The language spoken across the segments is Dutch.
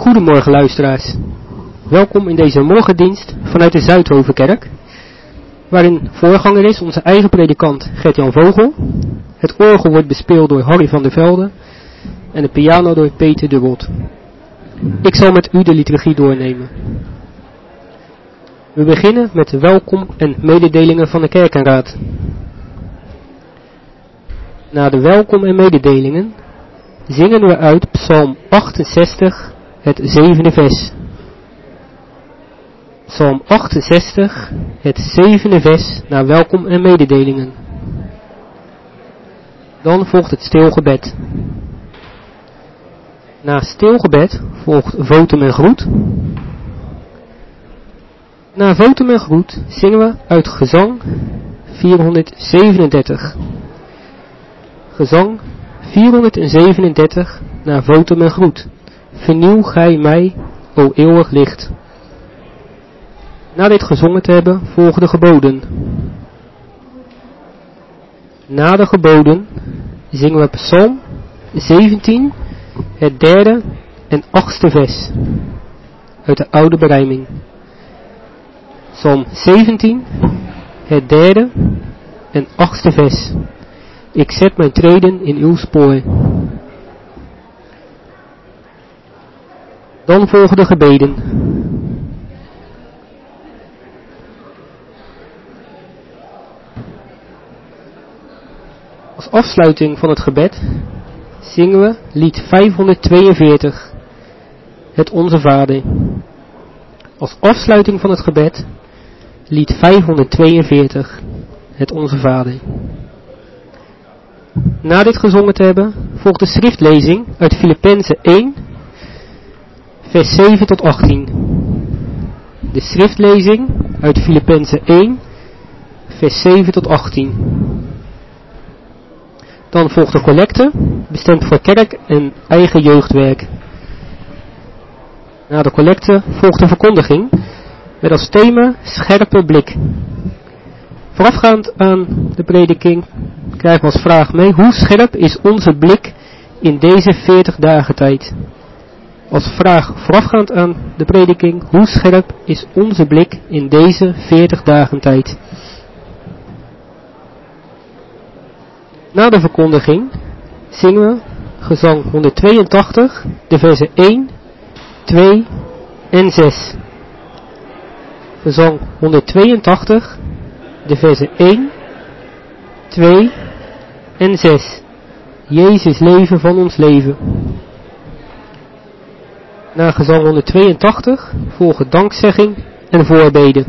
Goedemorgen luisteraars. Welkom in deze morgendienst vanuit de Zuidhovenkerk, waarin voorganger is onze eigen predikant Gert-Jan Vogel. Het orgel wordt bespeeld door Harry van der Velde en de piano door Peter Dubbelt. Ik zal met u de liturgie doornemen. We beginnen met de welkom en mededelingen van de kerkenraad. Na de welkom en mededelingen zingen we uit Psalm 68, het 7e vers. Psalm 68, het 7e vers, na welkom en mededelingen. Dan volgt het stilgebed. Na stilgebed volgt votum en groet. Na votum en groet zingen we uit gezang 437. Gezang 437 na votum en groet. Vernieuw gij mij, o eeuwig licht. Na dit gezongen te hebben, volgen de geboden. Na de geboden zingen we Psalm 17, het 3e en 8e vers, uit de oude berijming. Psalm 17, het 3e en 8e vers. Ik zet mijn treden in uw spoor. Dan volgen de gebeden. Als afsluiting van het gebed zingen we lied 542, het Onze Vader. Als afsluiting van het gebed lied 542, het Onze Vader. Na dit gezongen te hebben volgt de schriftlezing uit Filippenzen 1, vers 7 tot 18. De schriftlezing uit Filippenzen 1, vers 7 tot 18. Dan volgt de collecte, bestemd voor kerk en eigen jeugdwerk. Na de collecte volgt de verkondiging, met als thema scherpe blik. Voorafgaand aan de prediking krijgen we als vraag mee: hoe scherp is onze blik in deze 40 dagen tijd? Als vraag voorafgaand aan de prediking: hoe scherp is onze blik in deze 40 dagen tijd? Na de verkondiging zingen we gezang 182, de versen 1, 2 en 6. Gezang 182, de versen 1, 2 en 6. Jezus leven van ons leven. Na gezang 182 volgen dankzegging en voorbeden.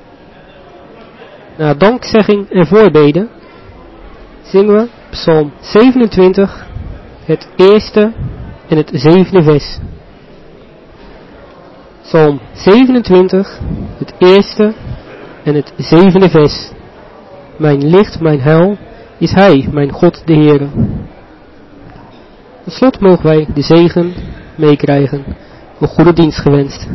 Na dankzegging en voorbeden zingen we Psalm 27, het 1e en het 7e vers. Psalm 27, het 1e en het 7e vers. Mijn licht, mijn heil, is Hij, mijn God de Heere. Tot slot mogen wij de zegen meekrijgen. Een goede dienst gewenst.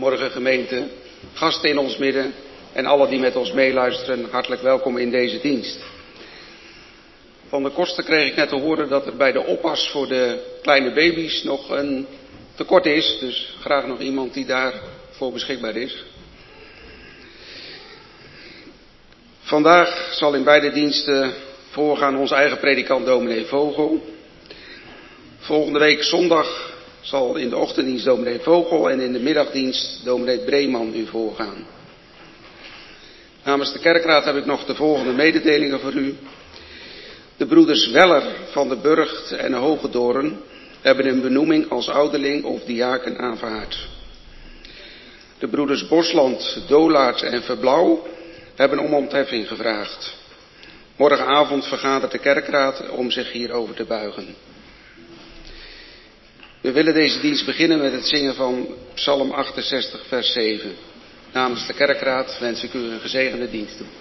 Goedemorgen gemeente, gasten in ons midden en alle die met ons meeluisteren, hartelijk welkom in deze dienst. Van de kosten kreeg ik net te horen dat er bij de oppas voor de kleine baby's nog een tekort is, dus graag nog iemand die daarvoor beschikbaar is. Vandaag zal in beide diensten voorgaan onze eigen predikant dominee Vogel. Volgende week zondag zal in de ochtenddienst dominee Vogel en in de middagdienst dominee Breeman u voorgaan. Namens de kerkraad heb ik nog de volgende mededelingen voor u. De broeders Weller van de Burgt en Hogedoorn hebben een benoeming als ouderling of diaken aanvaard. De broeders Bosland, Dolaert en Verblauw hebben om ontheffing gevraagd. Morgenavond vergadert de kerkraad om zich hierover te buigen. We willen deze dienst beginnen met het zingen van Psalm 68 vers 7. Namens de kerkraad wens ik u een gezegende dienst toe.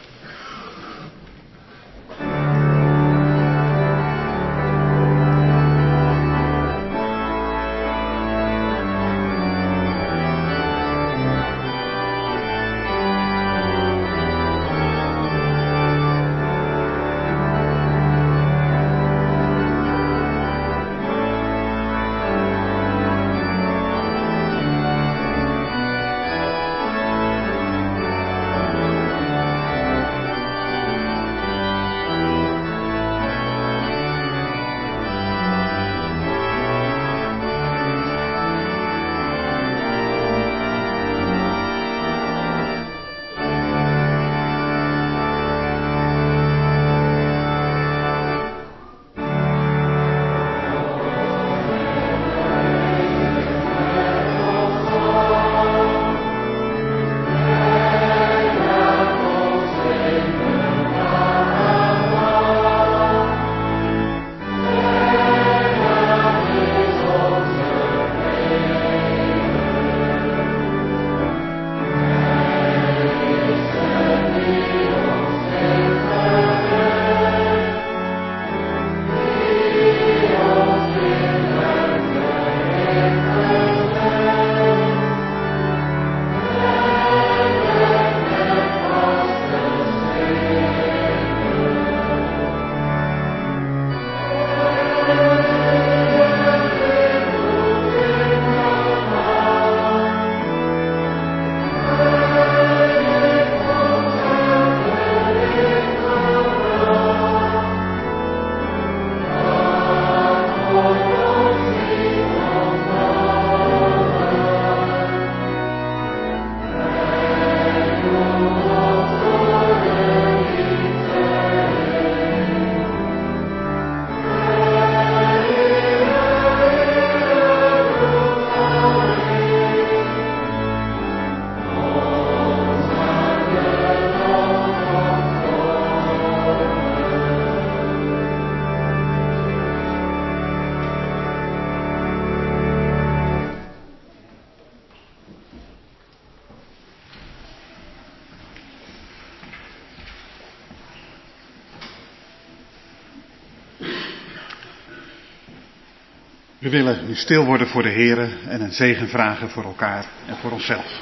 We willen nu stil worden voor de Here en een zegen vragen voor elkaar en voor onszelf.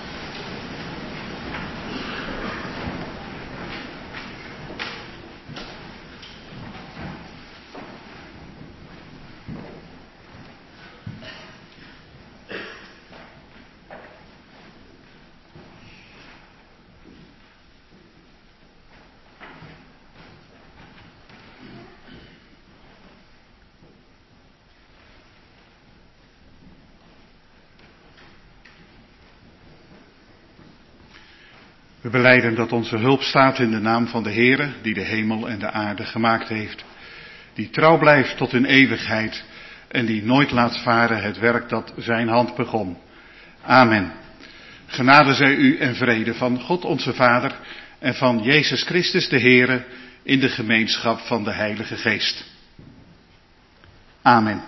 We belijden dat onze hulp staat in de naam van de Heere, die de hemel en de aarde gemaakt heeft, die trouw blijft tot in eeuwigheid en die nooit laat varen het werk dat zijn hand begon. Amen. Genade zij u en vrede van God onze Vader en van Jezus Christus de Heere in de gemeenschap van de Heilige Geest. Amen.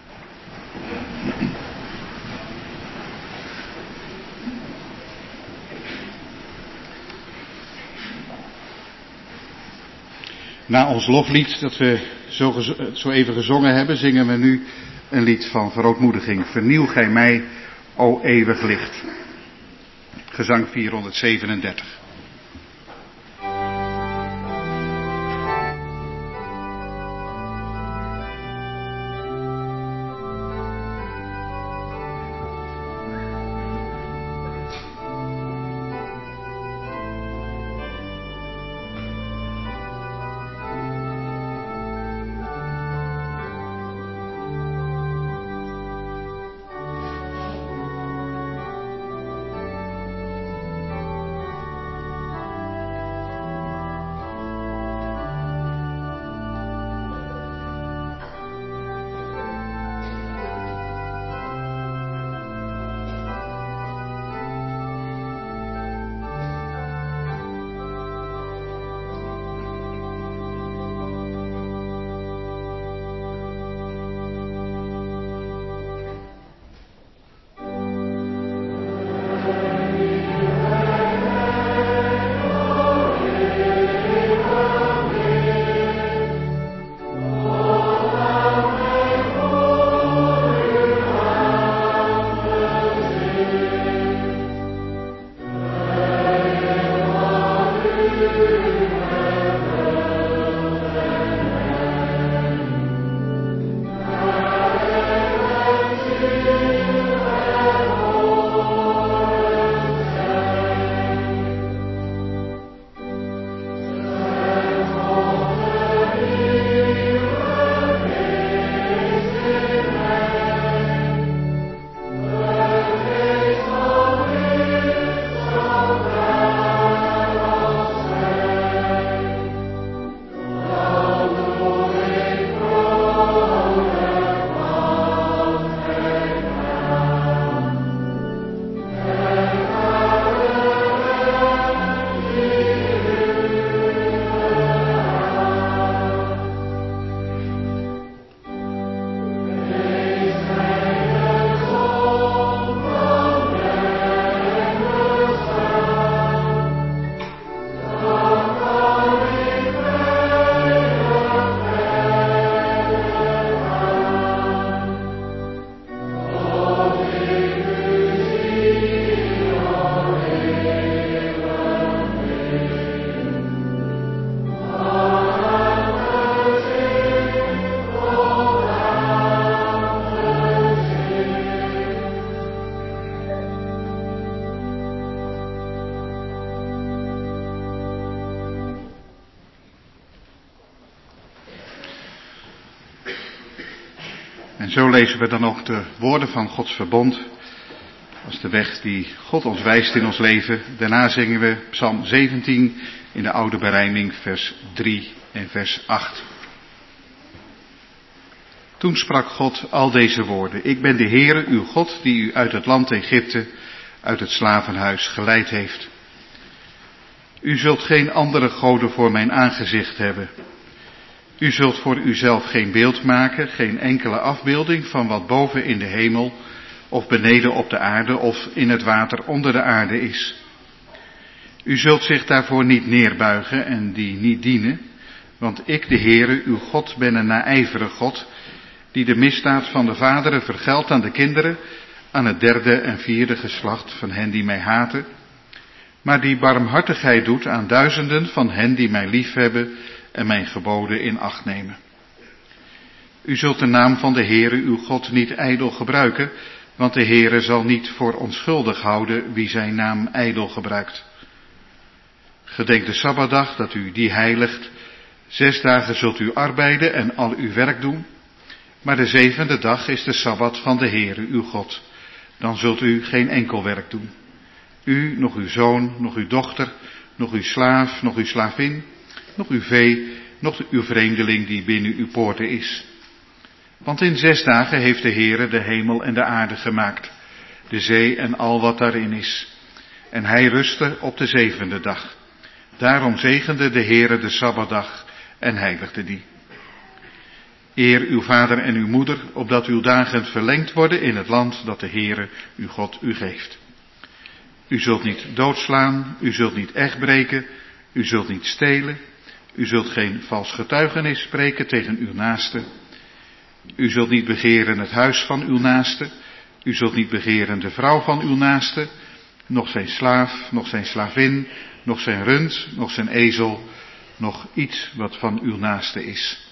Na ons loflied dat we zo even gezongen hebben, zingen we nu een lied van verootmoediging. Vernieuw gij mij, o eeuwig licht. Gezang 437. En zo lezen we dan ook de woorden van Gods verbond als de weg die God ons wijst in ons leven. Daarna zingen we Psalm 17 in de oude berijming vers 3 en vers 8. Toen sprak God al deze woorden. Ik ben de Heere, uw God, die u uit het land Egypte, uit het slavenhuis geleid heeft. U zult geen andere goden voor mijn aangezicht hebben. U zult voor uzelf geen beeld maken, geen enkele afbeelding van wat boven in de hemel of beneden op de aarde of in het water onder de aarde is. U zult zich daarvoor niet neerbuigen en die niet dienen, want ik, de Heere, uw God, ben een naijverig God, die de misdaad van de vaderen vergeldt aan de kinderen, aan het derde en vierde geslacht van hen die mij haten, maar die barmhartigheid doet aan duizenden van hen die mij liefhebben en mijn geboden in acht nemen. U zult de naam van de Heere uw God niet ijdel gebruiken, want de Heere zal niet voor onschuldig houden wie zijn naam ijdel gebruikt. Gedenk de Sabbatdag dat u die heiligt. 6 dagen zult u arbeiden en al uw werk doen, maar de 7e dag is de Sabbat van de Heere uw God. Dan zult u geen enkel werk doen. U, nog uw zoon, nog uw dochter, nog uw slaaf, nog uw slavin, nog uw vee, nog uw vreemdeling die binnen uw poorten is. Want in 6 dagen heeft de Heere de hemel en de aarde gemaakt, de zee en al wat daarin is. En hij rustte op de 7e dag. Daarom zegende de Heere de Sabbatdag en heiligde die. Eer uw vader en uw moeder, opdat uw dagen verlengd worden in het land dat de Heere uw God u geeft. U zult niet doodslaan, u zult niet echt breken, u zult niet stelen, u zult geen vals getuigenis spreken tegen uw naaste. U zult niet begeren het huis van uw naaste, u zult niet begeren de vrouw van uw naaste, nog zijn slaaf, nog zijn slavin, nog zijn rund, nog zijn ezel, nog iets wat van uw naaste is.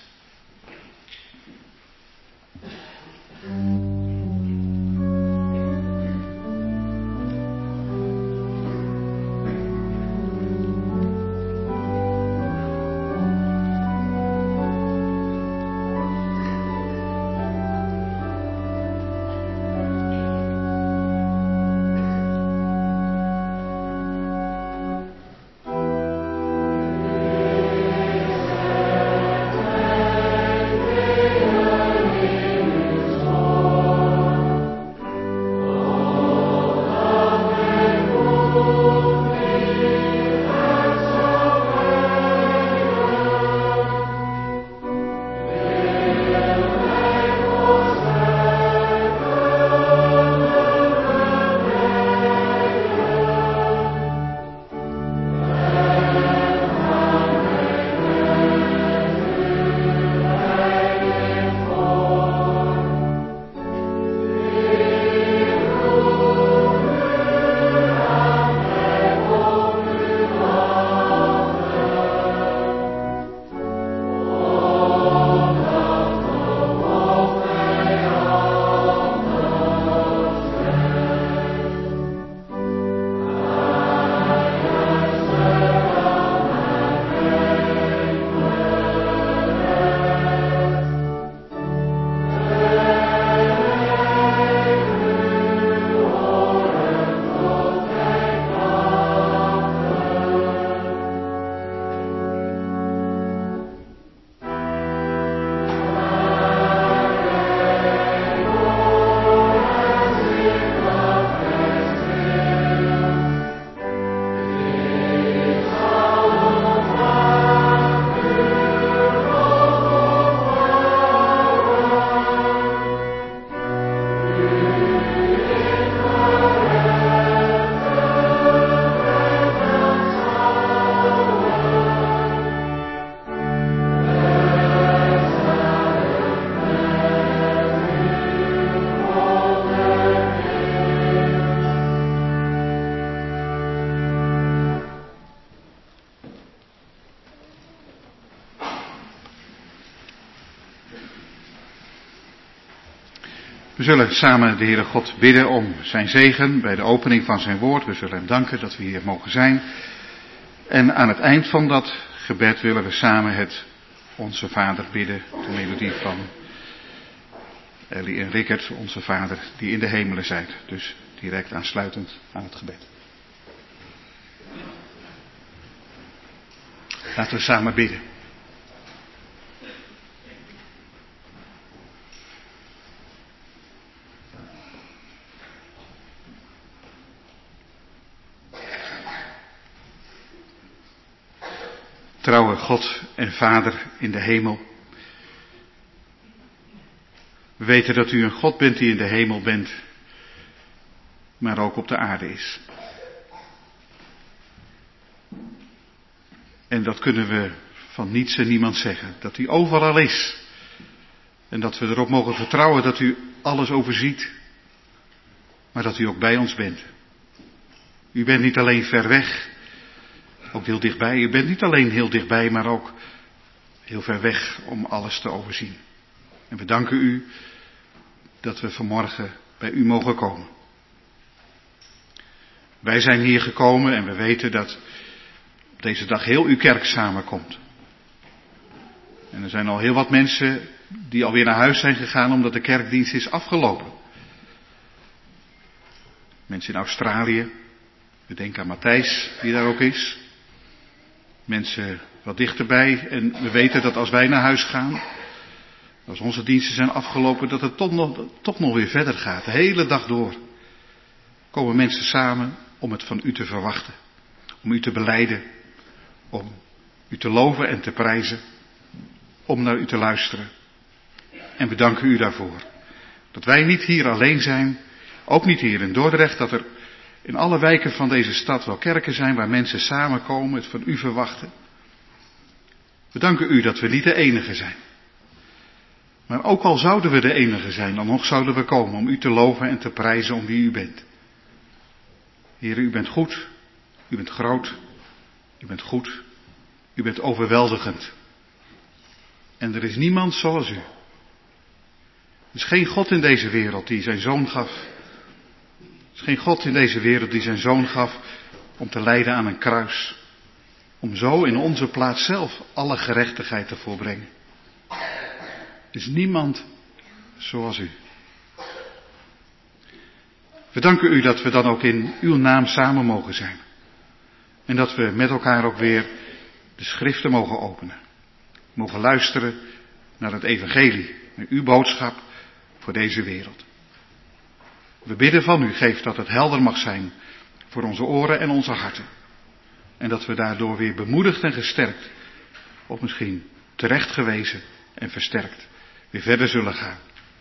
We zullen samen de Heere God bidden om zijn zegen bij de opening van zijn woord. We zullen hem danken dat we hier mogen zijn. En aan het eind van dat gebed willen we samen het Onze Vader bidden. De melodie van Ellie en Rickert, Onze Vader die in de hemelen zijt. Dus direct aansluitend aan het gebed. Laten we samen bidden. Trouwe God en Vader in de hemel. We weten dat u een God bent die in de hemel bent, maar ook op de aarde is. En dat kunnen we van niets en niemand zeggen, dat u overal is. En dat we erop mogen vertrouwen dat u alles overziet, maar dat u ook bij ons bent. U bent niet alleen ver weg, ook heel dichtbij. U bent niet alleen heel dichtbij, maar ook heel ver weg om alles te overzien. En we danken u dat we vanmorgen bij u mogen komen. Wij zijn hier gekomen en we weten dat op deze dag heel uw kerk samenkomt. En er zijn al heel wat mensen die alweer naar huis zijn gegaan omdat de kerkdienst is afgelopen. Mensen in Australië, we denken aan Matthijs die daar ook is. Mensen wat dichterbij en we weten dat als wij naar huis gaan, als onze diensten zijn afgelopen, dat het toch nog weer verder gaat. De hele dag door komen mensen samen om het van u te verwachten. Om u te belijden. Om u te loven en te prijzen. Om naar u te luisteren. En we danken u daarvoor. Dat wij niet hier alleen zijn. Ook niet hier in Dordrecht. Dat er in alle wijken van deze stad wel kerken zijn waar mensen samenkomen, het van u verwachten. We danken u dat we niet de enige zijn. Maar ook al zouden we de enige zijn, dan nog zouden we komen om u te loven en te prijzen om wie u bent. Heer, u bent goed, u bent groot, u bent goed, u bent overweldigend. En er is niemand zoals u. Er is geen God in deze wereld die zijn zoon gaf. Er is geen God in deze wereld die zijn zoon gaf om te lijden aan een kruis. Om zo in onze plaats zelf alle gerechtigheid te volbrengen. Er is niemand zoals u. We danken u dat we dan ook in uw naam samen mogen zijn. En dat we met elkaar ook weer de schriften mogen openen. Mogen luisteren naar het evangelie, naar uw boodschap voor deze wereld. We bidden van u, geef dat het helder mag zijn voor onze oren en onze harten. En dat we daardoor weer bemoedigd en gesterkt, of misschien terecht gewezen en versterkt, weer verder zullen gaan.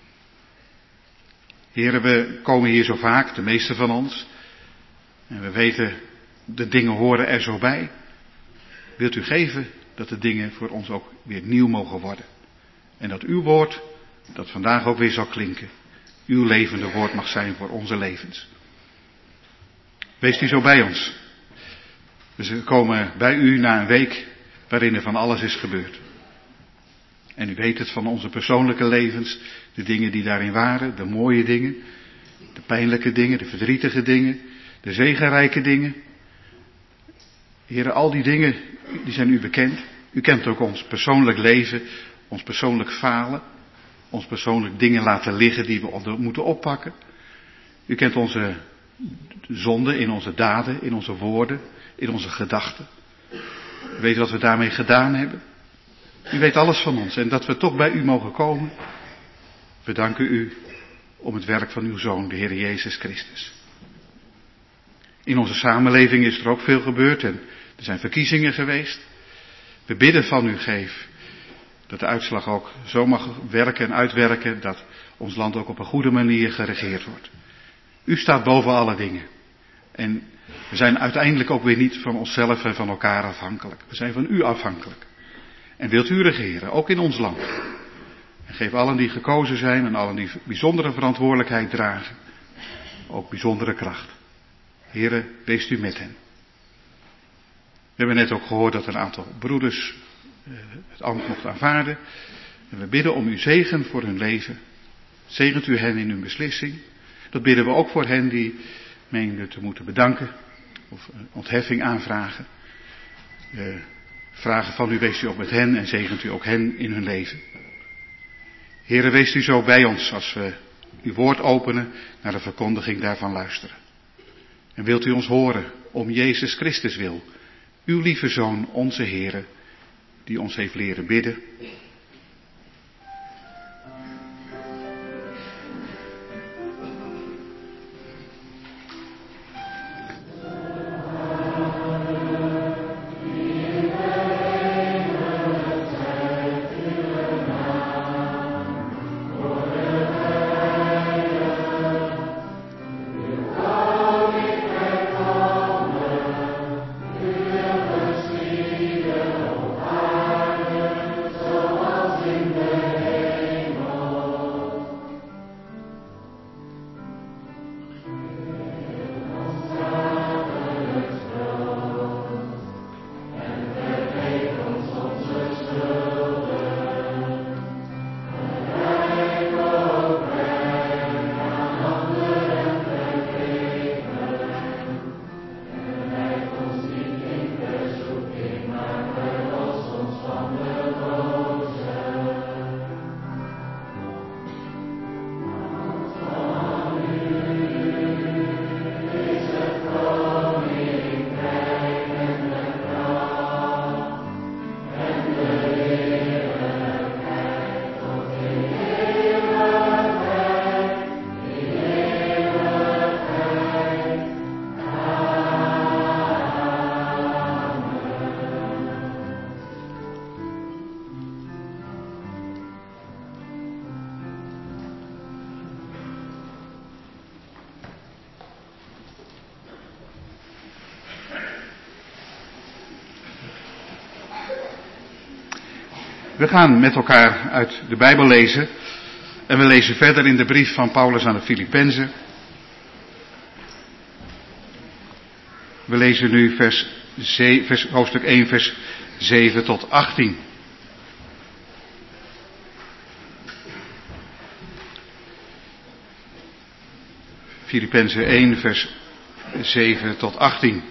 Heren, we komen hier zo vaak, de meeste van ons. En we weten, de dingen horen er zo bij. Wilt u geven dat de dingen voor ons ook weer nieuw mogen worden. En dat uw woord, dat vandaag ook weer zal klinken, uw levende woord mag zijn voor onze levens. Wees u zo bij ons. We komen bij u na een week waarin er van alles is gebeurd. En u weet het van onze persoonlijke levens, de dingen die daarin waren, de mooie dingen, de pijnlijke dingen, de verdrietige dingen, de zegenrijke dingen. Heren, al die dingen, die zijn u bekend. U kent ook ons persoonlijk leven, ons persoonlijk falen, ons persoonlijk dingen laten liggen die we moeten oppakken. U kent onze zonden in onze daden, in onze woorden, in onze gedachten. U weet wat we daarmee gedaan hebben. U weet alles van ons en dat we toch bij u mogen komen. We danken u om het werk van uw Zoon, de Heer Jezus Christus. In onze samenleving is er ook veel gebeurd en er zijn verkiezingen geweest. We bidden van u, geef dat de uitslag ook zo mag werken en uitwerken dat ons land ook op een goede manier geregeerd wordt. U staat boven alle dingen. En we zijn uiteindelijk ook weer niet van onszelf en van elkaar afhankelijk. We zijn van u afhankelijk. En wilt u regeren, ook in ons land. En geef allen die gekozen zijn en allen die bijzondere verantwoordelijkheid dragen, ook bijzondere kracht. Here, wees u met hen. We hebben net ook gehoord dat een aantal broeders het ambt mocht aanvaarden. En we bidden om uw zegen voor hun leven. Zegent u hen in hun beslissing. Dat bidden we ook voor hen die meenden te moeten bedanken of ontheffing aanvragen. Vragen van u, wees u ook met hen en zegent u ook hen in hun leven. Heere, wees u zo bij ons als we uw woord openen, naar de verkondiging daarvan luisteren. En wilt u ons horen om Jezus Christus wil, uw lieve Zoon, onze Heere, die ons heeft leren bidden. We gaan met elkaar uit de Bijbel lezen en we lezen verder in de brief van Paulus aan de Filippenzen. We lezen nu hoofdstuk 1, vers 7 tot 18. Filippenzen 1, vers 7 tot 18.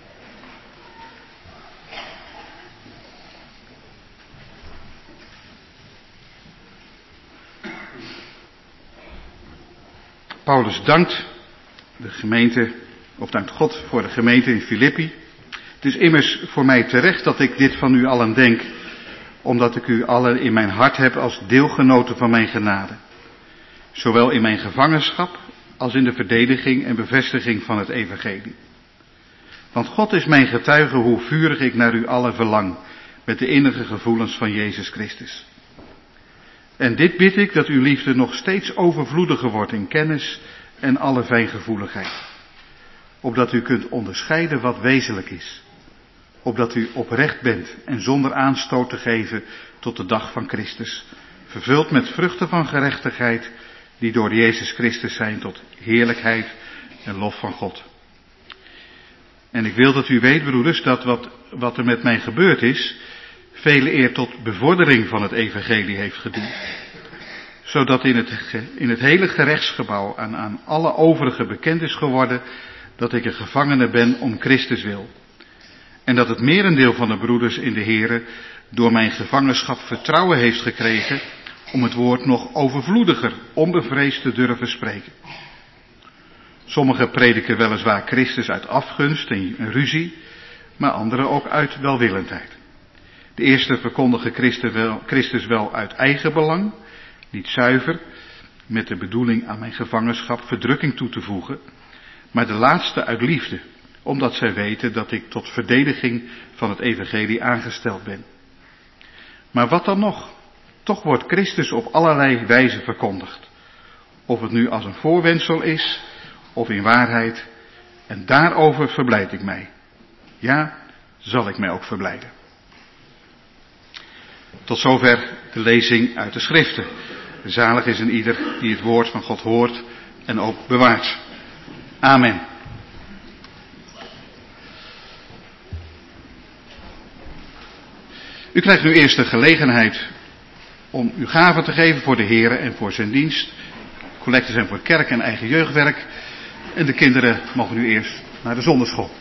Paulus dankt God voor de gemeente in Filippi. Het is immers voor mij terecht dat ik dit van u allen denk, omdat ik u allen in mijn hart heb als deelgenoten van mijn genade. Zowel in mijn gevangenschap als in de verdediging en bevestiging van het evangelie. Want God is mijn getuige hoe vurig ik naar u allen verlang, met de innige gevoelens van Jezus Christus. En dit bid ik, dat uw liefde nog steeds overvloediger wordt in kennis en alle fijngevoeligheid. Opdat u kunt onderscheiden wat wezenlijk is. Opdat u oprecht bent en zonder aanstoot te geven tot de dag van Christus. Vervuld met vruchten van gerechtigheid die door Jezus Christus zijn tot heerlijkheid en lof van God. En ik wil dat u weet, broeders, dat wat er met mij gebeurd is, vele eer tot bevordering van het evangelie heeft gediend. Zodat in het hele gerechtsgebouw aan alle overigen bekend is geworden dat ik een gevangene ben om Christus wil. En dat het merendeel van de broeders in de Here door mijn gevangenschap vertrouwen heeft gekregen om het woord nog overvloediger, onbevreesd te durven spreken. Sommigen prediken weliswaar Christus uit afgunst en ruzie, maar anderen ook uit welwillendheid. De eerste verkondigen Christus wel uit eigen belang, niet zuiver, met de bedoeling aan mijn gevangenschap verdrukking toe te voegen, maar de laatste uit liefde, omdat zij weten dat ik tot verdediging van het evangelie aangesteld ben. Maar wat dan nog? Toch wordt Christus op allerlei wijze verkondigd. Of het nu als een voorwendsel is, of in waarheid, en daarover verblijd ik mij. Ja, zal ik mij ook verblijden. Tot zover de lezing uit de schriften. Zalig is een ieder die het woord van God hoort en ook bewaart. Amen. U krijgt nu eerst de gelegenheid om uw gaven te geven voor de Here en voor zijn dienst. Collecten zijn voor kerk en eigen jeugdwerk. En de kinderen mogen nu eerst naar de zonderschool.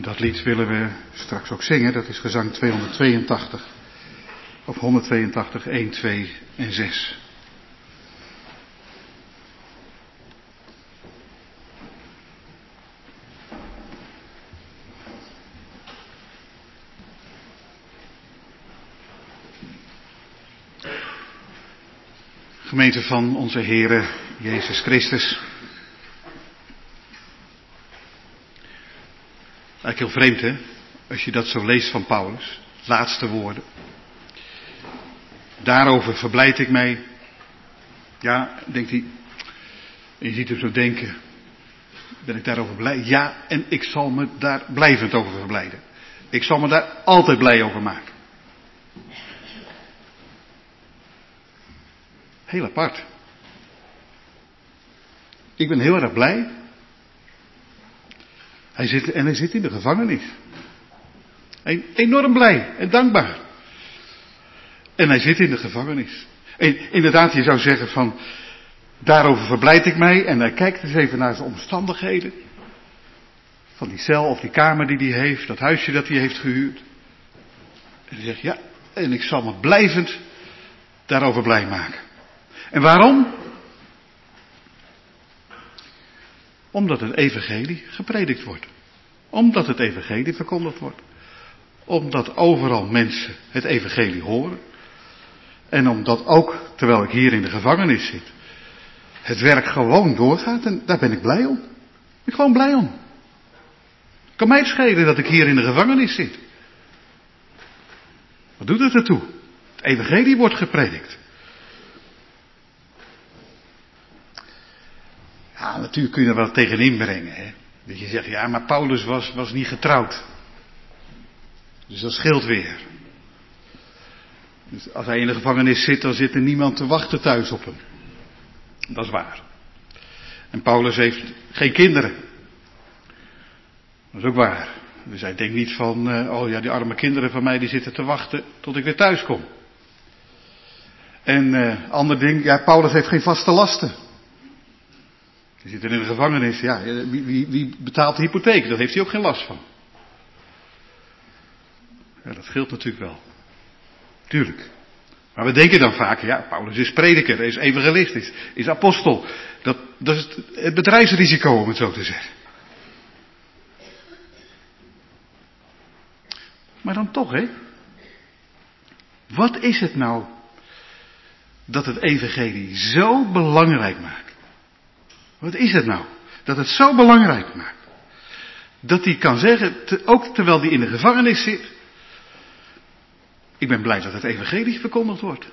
Dat lied willen we straks ook zingen, dat is gezang 282, of 182, 1, 2 en 6. Gemeente van onze Heere Jezus Christus. Eigenlijk heel vreemd, hè? Als je dat zo leest van Paulus. Laatste woorden. Daarover verblijd ik mij. Ja, denkt hij. En je ziet hem zo denken. Ben ik daarover blij? Ja, en ik zal me daar blijvend over verblijden. Ik zal me daar altijd blij over maken. Heel apart. Ik ben heel erg blij. Hij zit in de gevangenis. Enorm blij en dankbaar. En hij zit in de gevangenis. En inderdaad, je zou zeggen van, daarover verblijd ik mij. En hij kijkt eens even naar zijn omstandigheden. Van die cel of die kamer die hij heeft, dat huisje dat hij heeft gehuurd. En hij zegt, ja, en ik zal me blijvend daarover blij maken. En waarom? Omdat het evangelie gepredikt wordt. Omdat het evangelie verkondigd wordt. Omdat overal mensen het evangelie horen. En omdat ook, terwijl ik hier in de gevangenis zit, het werk gewoon doorgaat. En daar ben ik blij om. Ik ben gewoon blij om. Kan mij het schelen dat ik hier in de gevangenis zit. Wat doet het ertoe? Het evangelie wordt gepredikt. Ja, natuurlijk kun je er wel tegenin brengen. Hè? Dat je zegt, ja, maar Paulus was niet getrouwd. Dus dat scheelt weer. Dus als hij in de gevangenis zit, dan zit er niemand te wachten thuis op hem. Dat is waar. En Paulus heeft geen kinderen. Dat is ook waar. Dus hij denkt niet van, oh ja, die arme kinderen van mij die zitten te wachten tot ik weer thuis kom. En ander ding, ja, Paulus heeft geen vaste lasten. Die zit in de gevangenis, ja, wie betaalt de hypotheek? Daar heeft hij ook geen last van. Ja, dat scheelt natuurlijk wel. Tuurlijk. Maar we denken dan vaak, ja, Paulus is prediker, is evangelist, is apostel. Dat is het bedrijfsrisico, om het zo te zeggen. Maar dan toch, hè? Wat is het nou dat het evangelie zo belangrijk maakt? Wat is het nou? Dat het zo belangrijk maakt. Dat hij kan zeggen, ook terwijl hij in de gevangenis zit. Ik ben blij dat het evangelie verkondigd wordt.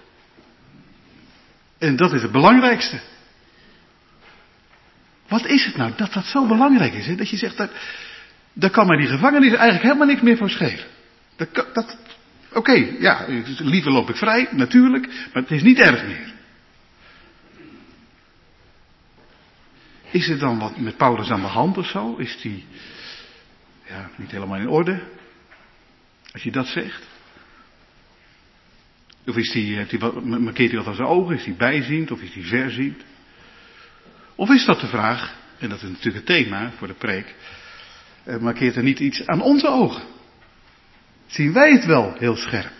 En dat is het belangrijkste. Wat is het nou dat dat zo belangrijk is? Hè? Dat je zegt, daar kan mij die gevangenis eigenlijk helemaal niks meer voor schelen. Oké, ja, liever loop ik vrij, natuurlijk. Maar het is niet erg meer. Is er dan wat met Paulus aan de hand of zo? Is die niet helemaal in orde? Als je dat zegt. Of markeert hij wat aan zijn ogen? Is hij bijziend of is hij verziend? Of is dat de vraag, en dat is natuurlijk het thema voor de preek, markeert er niet iets aan onze ogen? Zien wij het wel heel scherp?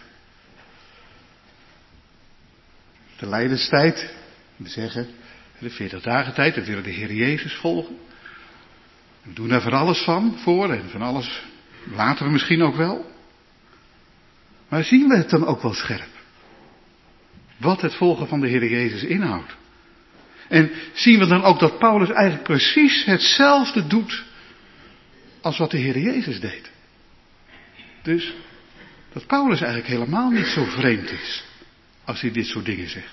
De lijdenstijd, we zeggen, de 40 dagen tijd, we willen de Heer Jezus volgen. We doen daar van alles voor en van alles later misschien ook wel. Maar zien we het dan ook wel scherp? Wat het volgen van de Heer Jezus inhoudt. En zien we dan ook dat Paulus eigenlijk precies hetzelfde doet als wat de Heer Jezus deed. Dus dat Paulus eigenlijk helemaal niet zo vreemd is als hij dit soort dingen zegt.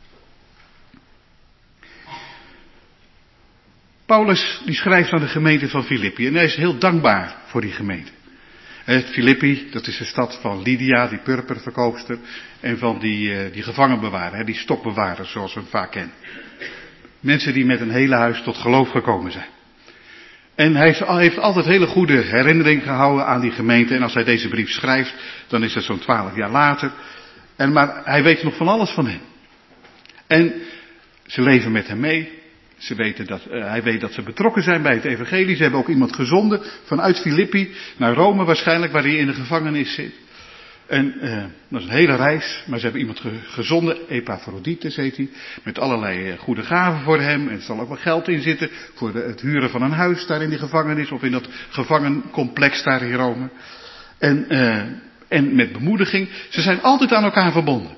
Paulus die schrijft aan de gemeente van Filippi en hij is heel dankbaar voor die gemeente. Filippi, dat is de stad van Lydia, die purperverkoopster, en van die gevangenbewaarder, die stokbewaarder zoals we hem vaak kennen. Mensen die met een hele huis tot geloof gekomen zijn. En hij heeft altijd hele goede herinnering gehouden aan die gemeente. En als hij deze brief schrijft, dan is het zo'n 12 jaar later. Maar hij weet nog van alles van hen. En ze leven met hem mee. Hij weet dat ze betrokken zijn bij het evangelie. Ze hebben ook iemand gezonden vanuit Filippi naar Rome waarschijnlijk, waar hij in de gevangenis zit. En dat is een hele reis, maar ze hebben iemand gezonden, Epaphroditus heet hij, met allerlei goede gaven voor hem. En er zal ook wel geld in zitten voor het huren van een huis daar in die gevangenis, of in dat gevangencomplex daar in Rome. En met bemoediging, ze zijn altijd aan elkaar verbonden.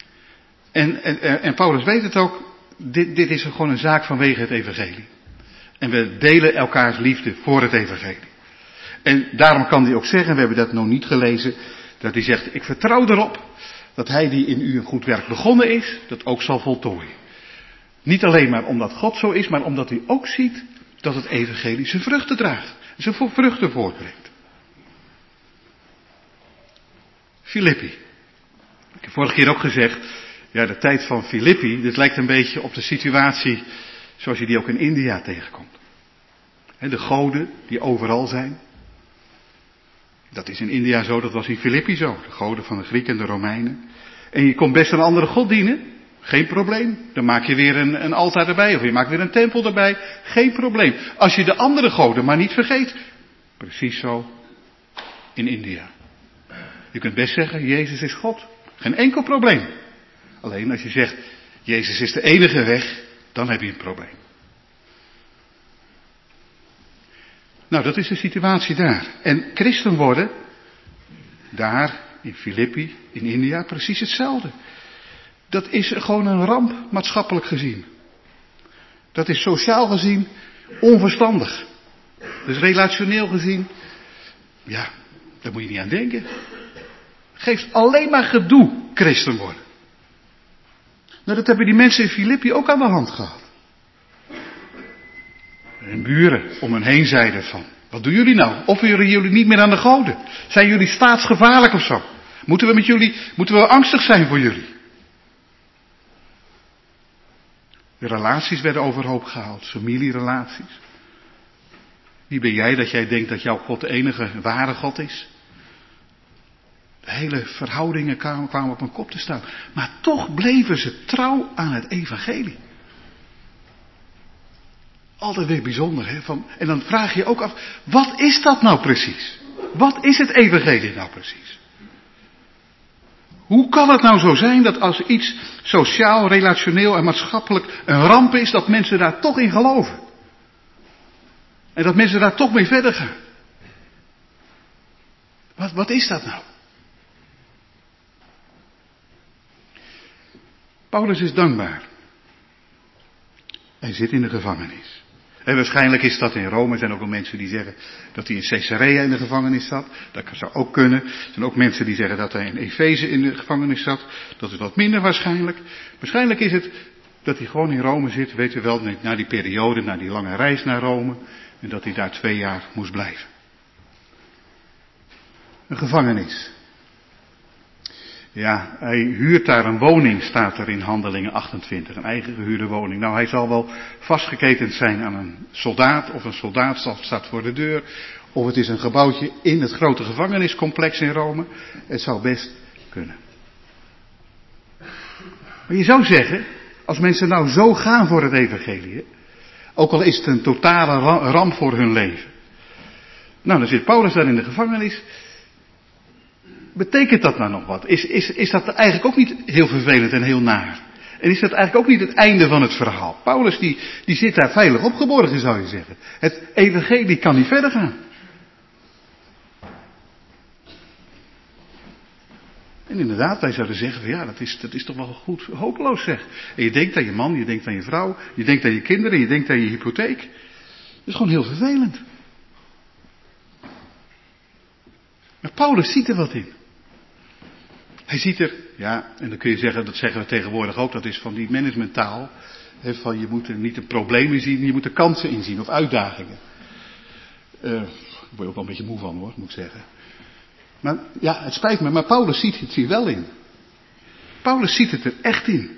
En Paulus weet het ook, dit is gewoon een zaak vanwege het evangelie. En we delen elkaars liefde voor het evangelie. En daarom kan hij ook zeggen, we hebben dat nog niet gelezen, dat hij zegt, ik vertrouw erop dat hij die in u een goed werk begonnen is, dat ook zal voltooien. Niet alleen maar omdat God zo is, maar omdat hij ook ziet dat het evangelie zijn vruchten draagt. Zijn vruchten voortbrengt. Filippi. Ik heb vorige keer ook gezegd, ja, de tijd van Filippi, dit lijkt een beetje op de situatie zoals je die ook in India tegenkomt. De goden die overal zijn. Dat is in India zo, dat was in Filippi zo. De goden van de Grieken en de Romeinen. En je komt best een andere god dienen. Geen probleem. Dan maak je weer een altaar erbij. Of je maakt weer een tempel erbij. Geen probleem. Als je de andere goden maar niet vergeet. Precies zo in India. Je kunt best zeggen, Jezus is God. Geen enkel probleem. Alleen als je zegt, Jezus is de enige weg, dan heb je een probleem. Nou, dat is de situatie daar. En christen worden, daar in Filippi, in India, precies hetzelfde. Dat is gewoon een ramp, maatschappelijk gezien. Dat is sociaal gezien onverstandig. Dus relationeel gezien, ja, daar moet je niet aan denken. Geeft alleen maar gedoe, christen worden. Nou, dat hebben die mensen in Filippi ook aan de hand gehad. En buren om hen heen zeiden van, wat doen jullie nou? Offeren jullie niet meer aan de goden? Zijn jullie staatsgevaarlijk of zo? Moeten we angstig zijn voor jullie? De relaties werden overhoop gehaald, familierelaties. Wie ben jij dat jij denkt dat jouw God de enige ware God is? De hele verhoudingen kwamen op hun kop te staan. Maar toch bleven ze trouw aan het evangelie. Altijd weer bijzonder, hè? En dan vraag je ook af, wat is dat nou precies? Wat is het evangelie nou precies? Hoe kan het nou zo zijn dat als iets sociaal, relationeel en maatschappelijk een ramp is, dat mensen daar toch in geloven? En dat mensen daar toch mee verder gaan? Wat is dat nou? Paulus is dankbaar. Hij zit in de gevangenis. En waarschijnlijk is dat in Rome. Er zijn ook wel mensen die zeggen dat hij in Caesarea in de gevangenis zat. Dat zou ook kunnen. Er zijn ook mensen die zeggen dat hij in Efeze in de gevangenis zat. Dat is wat minder waarschijnlijk. Waarschijnlijk is het dat hij gewoon in Rome zit. Weet u wel, na die periode, na die lange reis naar Rome. En dat hij daar 2 jaar moest blijven. Een gevangenis. Ja, hij huurt daar een woning, staat er in Handelingen 28. Een eigen gehuurde woning. Nou, hij zal wel vastgeketend zijn aan een soldaat. Of een soldaat staat voor de deur. Of het is een gebouwtje in het grote gevangeniscomplex in Rome. Het zou best kunnen. Maar je zou zeggen, als mensen nou zo gaan voor het evangelie. Ook al is het een totale ramp voor hun leven. Nou, dan zit Paulus daar in de gevangenis. Betekent dat nou nog wat? Is dat eigenlijk ook niet heel vervelend en heel naar? En is dat eigenlijk ook niet het einde van het verhaal? Paulus die zit daar veilig opgeborgen, zou je zeggen. Het evangelie kan niet verder gaan. En inderdaad, wij zouden zeggen van ja, dat is toch wel goed hopeloos zeg. En je denkt aan je man, je denkt aan je vrouw, je denkt aan je kinderen, je denkt aan je hypotheek. Dat is gewoon heel vervelend. Maar Paulus ziet er wat in. Hij ziet er, ja, en dan kun je zeggen, dat zeggen we tegenwoordig ook, dat is van die managementtaal. Van je moet er niet de problemen zien, je moet er kansen in zien of uitdagingen. Daar word je ook wel een beetje moe van hoor, moet ik zeggen. Maar ja, het spijt me, maar Paulus ziet het hier wel in. Paulus ziet het er echt in.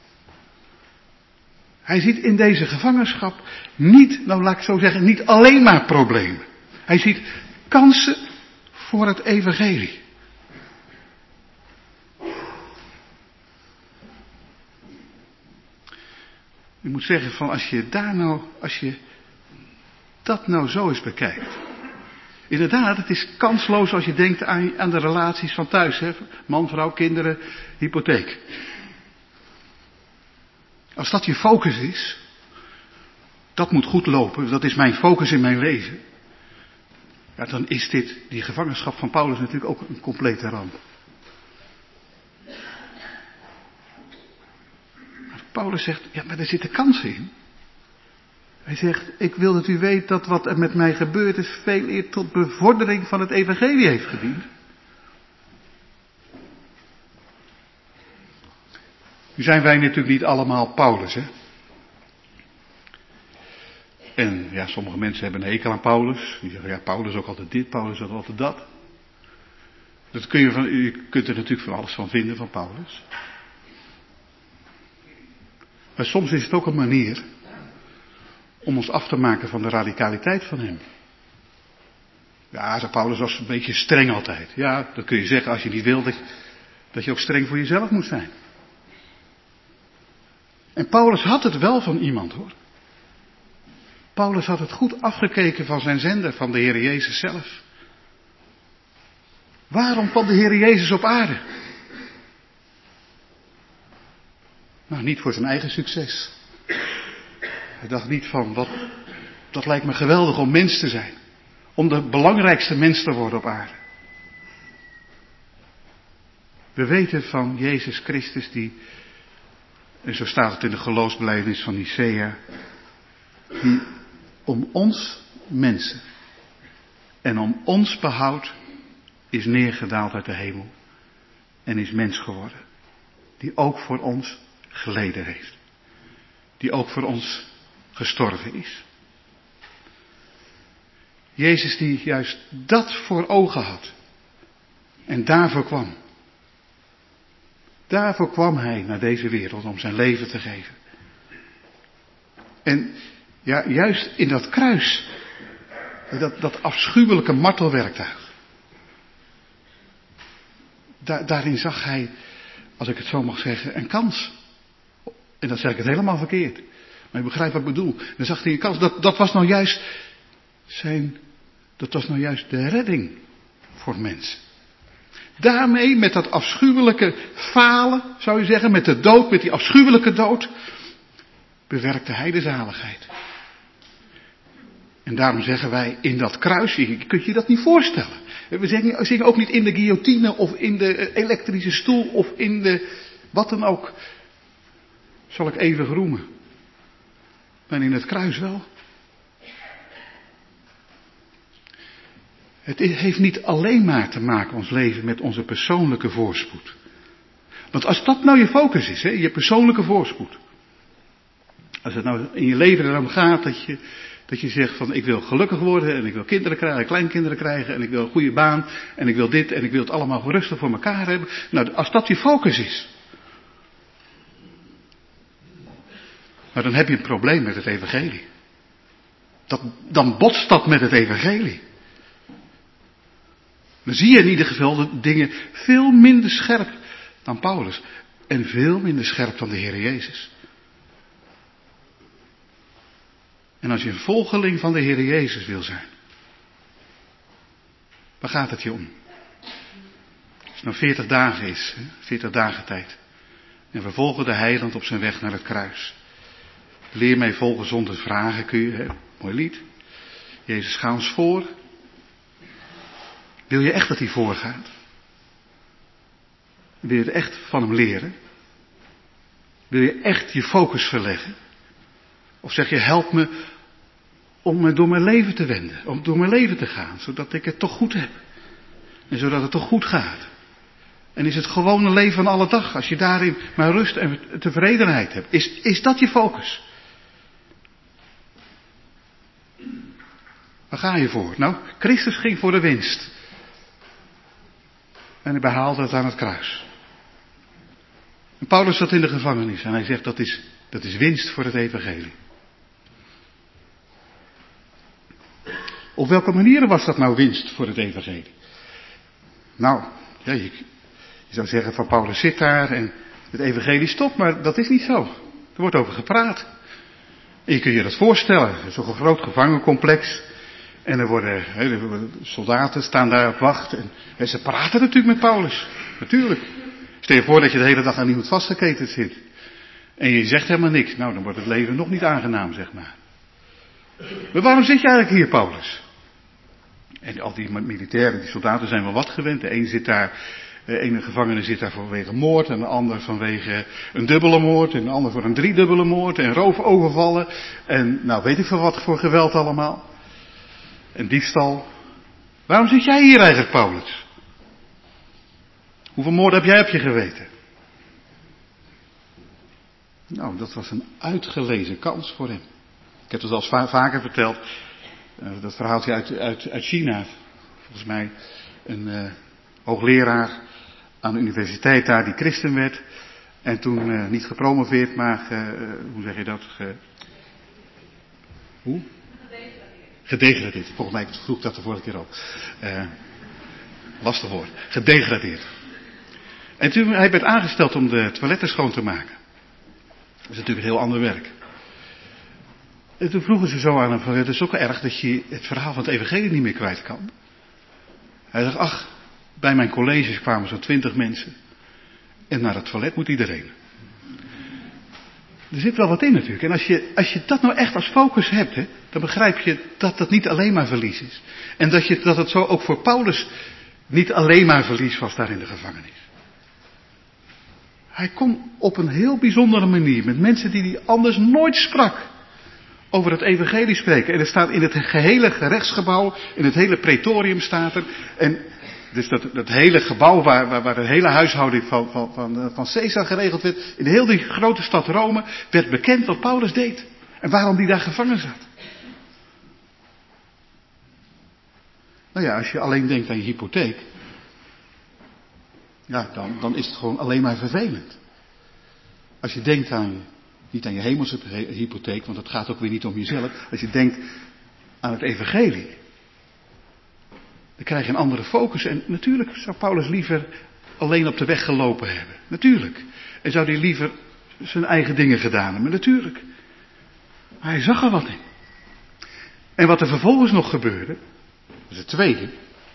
Hij ziet in deze gevangenschap niet, nou laat ik zo zeggen, niet alleen maar problemen. Hij ziet kansen voor het evangelie. Ik moet zeggen van als je dat nou zo eens bekijkt. Inderdaad, het is kansloos als je denkt aan de relaties van thuis. Hè? Man, vrouw, kinderen, hypotheek. Als dat je focus is, dat moet goed lopen, dat is mijn focus in mijn leven. Ja, dan is die gevangenschap van Paulus natuurlijk ook een complete ramp. Maar Paulus zegt, ja, maar er zitten kansen in. Hij zegt, ik wil dat u weet dat wat er met mij gebeurd is veel eer tot bevordering van het evangelie heeft gediend. Nu zijn wij natuurlijk niet allemaal Paulus, hè. En ja, sommige mensen hebben een hekel aan Paulus. Die zeggen, ja, Paulus ook altijd dit, Paulus ook altijd dat. Je kunt er natuurlijk van alles van vinden van Paulus. Maar soms is het ook een manier om ons af te maken van de radicaliteit van hem. Ja, Paulus was een beetje streng altijd. Ja, dat kun je zeggen als je niet wil dat je ook streng voor jezelf moet zijn. En Paulus had het wel van iemand, hoor. Paulus had het goed afgekeken van zijn zender, van de Heer Jezus zelf. Waarom kwam de Heer Jezus op aarde? Nou, niet voor zijn eigen succes. Hij dacht niet van, dat lijkt me geweldig om mens te zijn. Om de belangrijkste mens te worden op aarde. We weten van Jezus Christus die, en zo staat het in de geloofsbelijdenis van Nicea, die om ons mensen en om ons behoud is neergedaald uit de hemel en is mens geworden. Die ook voor ons geleden heeft. Die ook voor ons gestorven is. Jezus die juist dat voor ogen had. En daarvoor kwam. Daarvoor kwam hij naar deze wereld om zijn leven te geven. En ja, juist in dat kruis. Dat afschuwelijke martelwerktuig. Daarin zag hij, als ik het zo mag zeggen, een kans. En dan zeg ik het helemaal verkeerd. Maar je begrijpt wat ik bedoel. Dan zag hij een kans. Dat was nou juist de redding voor mensen. Daarmee, met dat afschuwelijke falen, zou je zeggen, met de dood, met die afschuwelijke dood, bewerkte hij de zaligheid. En daarom zeggen wij in dat kruis, je kunt je dat niet voorstellen. We zingen ook niet in de guillotine of in de elektrische stoel of in de, wat dan ook, zal ik eeuwig roemen. Maar in het kruis wel. Het heeft niet alleen maar te maken, ons leven, met onze persoonlijke voorspoed. Want als dat nou je focus is, hè, je persoonlijke voorspoed. Als het nou in je leven erom gaat dat je zegt van ik wil gelukkig worden en ik wil kinderen krijgen, kleinkinderen krijgen en ik wil een goede baan en ik wil dit en ik wil het allemaal rustig voor elkaar hebben. Nou, als dat je focus is. Maar dan heb je een probleem met het evangelie. Dan botst dat met het evangelie. Dan zie je in ieder geval de dingen veel minder scherp dan Paulus. En veel minder scherp dan de Heer Jezus. En als je een volgeling van de Heer Jezus wil zijn. Waar gaat het je om? Als het nou 40 dagen is. 40 dagen tijd. En we volgen de heiland op zijn weg naar het kruis. Leer mij volgen zonder vragen kun je. Hè? Mooi lied. Jezus, ga ons voor. Wil je echt dat hij voorgaat? Wil je het echt van hem leren? Wil je echt je focus verleggen? Of zeg je, help me om me door mijn leven te wenden. Om door mijn leven te gaan. Zodat ik het toch goed heb. En zodat het toch goed gaat. En is het gewone leven van alle dag. Als je daarin maar rust en tevredenheid hebt. Is dat je focus? Waar ga je voor? Nou, Christus ging voor de winst. En hij behaalde het aan het kruis. En Paulus zat in de gevangenis. En hij zegt dat is winst voor het evangelie. Op welke manieren was dat nou winst voor het evangelie? Nou, ja, je zou zeggen van Paulus zit daar en het evangelie stopt, maar dat is niet zo. Er wordt over gepraat. En je kunt je dat voorstellen, zo'n groot gevangencomplex. En er worden soldaten staan daar op wacht. En ze praten natuurlijk met Paulus. Natuurlijk. Stel je voor dat je de hele dag aan iemand vastgeketend zit. En je zegt helemaal niks. Nou, dan wordt het leven nog niet aangenaam, zeg maar. Maar waarom zit je eigenlijk hier, Paulus? En al die militairen, die soldaten zijn wel wat gewend. De ene gevangene zit daar vanwege moord. En de ander vanwege een dubbele moord. En de ander voor een driedubbele moord. En roofovervallen. En nou, weet ik veel wat voor geweld allemaal. En diefstal. Waarom zit jij hier eigenlijk, Paulus? Hoeveel moorden heb jij op je geweten? Nou, dat was een uitgelezen kans voor hem. Ik heb het al vaker verteld. Dat verhaaltje uit China. Volgens mij een hoogleraar aan de universiteit daar die christen werd. En toen niet gepromoveerd, maar hoe zeg je dat? Gedegradeerd. Volgens mij vroeg ik dat de vorige keer ook. Lastig woord. Gedegradeerd. En toen hij werd aangesteld om de toiletten schoon te maken. Dat is natuurlijk een heel ander werk. En toen vroegen ze zo aan hem van, het is ook wel erg dat je het verhaal van het evangelie niet meer kwijt kan. Hij zegt, ach, bij mijn colleges kwamen zo'n 20 mensen. En naar het toilet moet iedereen. Er zit wel wat in natuurlijk. En als je dat nou echt als focus hebt, hè, dan begrijp je dat dat niet alleen maar verlies is. En dat het zo ook voor Paulus niet alleen maar verlies was daar in de gevangenis. Hij kon op een heel bijzondere manier met mensen die hij anders nooit sprak over het evangelie spreken. En er staat in het gehele gerechtsgebouw, in het hele praetorium staat er. En dus dat hele gebouw waar de hele huishouding van Caesar geregeld werd. In heel die grote stad Rome werd bekend wat Paulus deed. En waarom hij daar gevangen zat. Nou ja, als je alleen denkt aan je hypotheek. Ja, dan is het gewoon alleen maar vervelend. Als je denkt niet aan je hemelse hypotheek, want het gaat ook weer niet om jezelf. Als je denkt aan het evangelie. Dan krijg je een andere focus. En natuurlijk zou Paulus liever alleen op de weg gelopen hebben. Natuurlijk. En zou hij liever zijn eigen dingen gedaan hebben. Natuurlijk. Maar hij zag er wat in. En wat er vervolgens nog gebeurde. Dat is het tweede.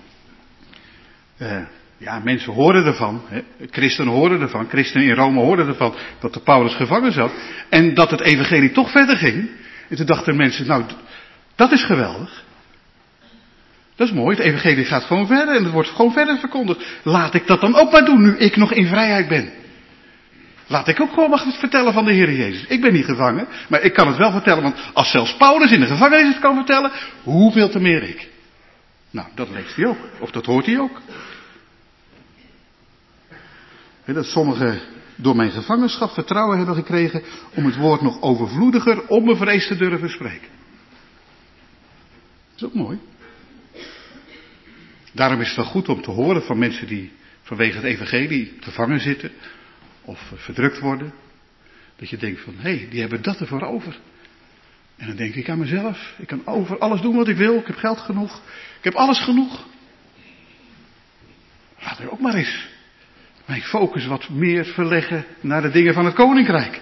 Ja, mensen hoorden ervan. Christenen hoorden ervan. Christenen in Rome hoorden ervan. Dat de Paulus gevangen zat. En dat het evangelie toch verder ging. En toen dachten mensen, nou, dat is geweldig. Dat is mooi, het evangelie gaat gewoon verder en het wordt gewoon verder verkondigd. Laat ik dat dan ook maar doen, nu ik nog in vrijheid ben. Laat ik ook gewoon maar vertellen van de Heer Jezus. Ik ben niet gevangen, maar ik kan het wel vertellen, want als zelfs Paulus in de gevangenis het kan vertellen, hoeveel te meer ik. Nou, dat leest hij ook, of dat hoort hij ook. En dat sommigen door mijn gevangenschap vertrouwen hebben gekregen om het woord nog overvloediger, onbevreesd te durven spreken. Dat is ook mooi. Daarom is het wel goed om te horen van mensen die vanwege het evangelie gevangen zitten of verdrukt worden. Dat je denkt van, hé, die hebben dat ervoor over. En dan denk ik aan mezelf, ik kan over alles doen wat ik wil, ik heb geld genoeg, ik heb alles genoeg. Laat ik ook maar eens mijn focus wat meer verleggen naar de dingen van het koninkrijk.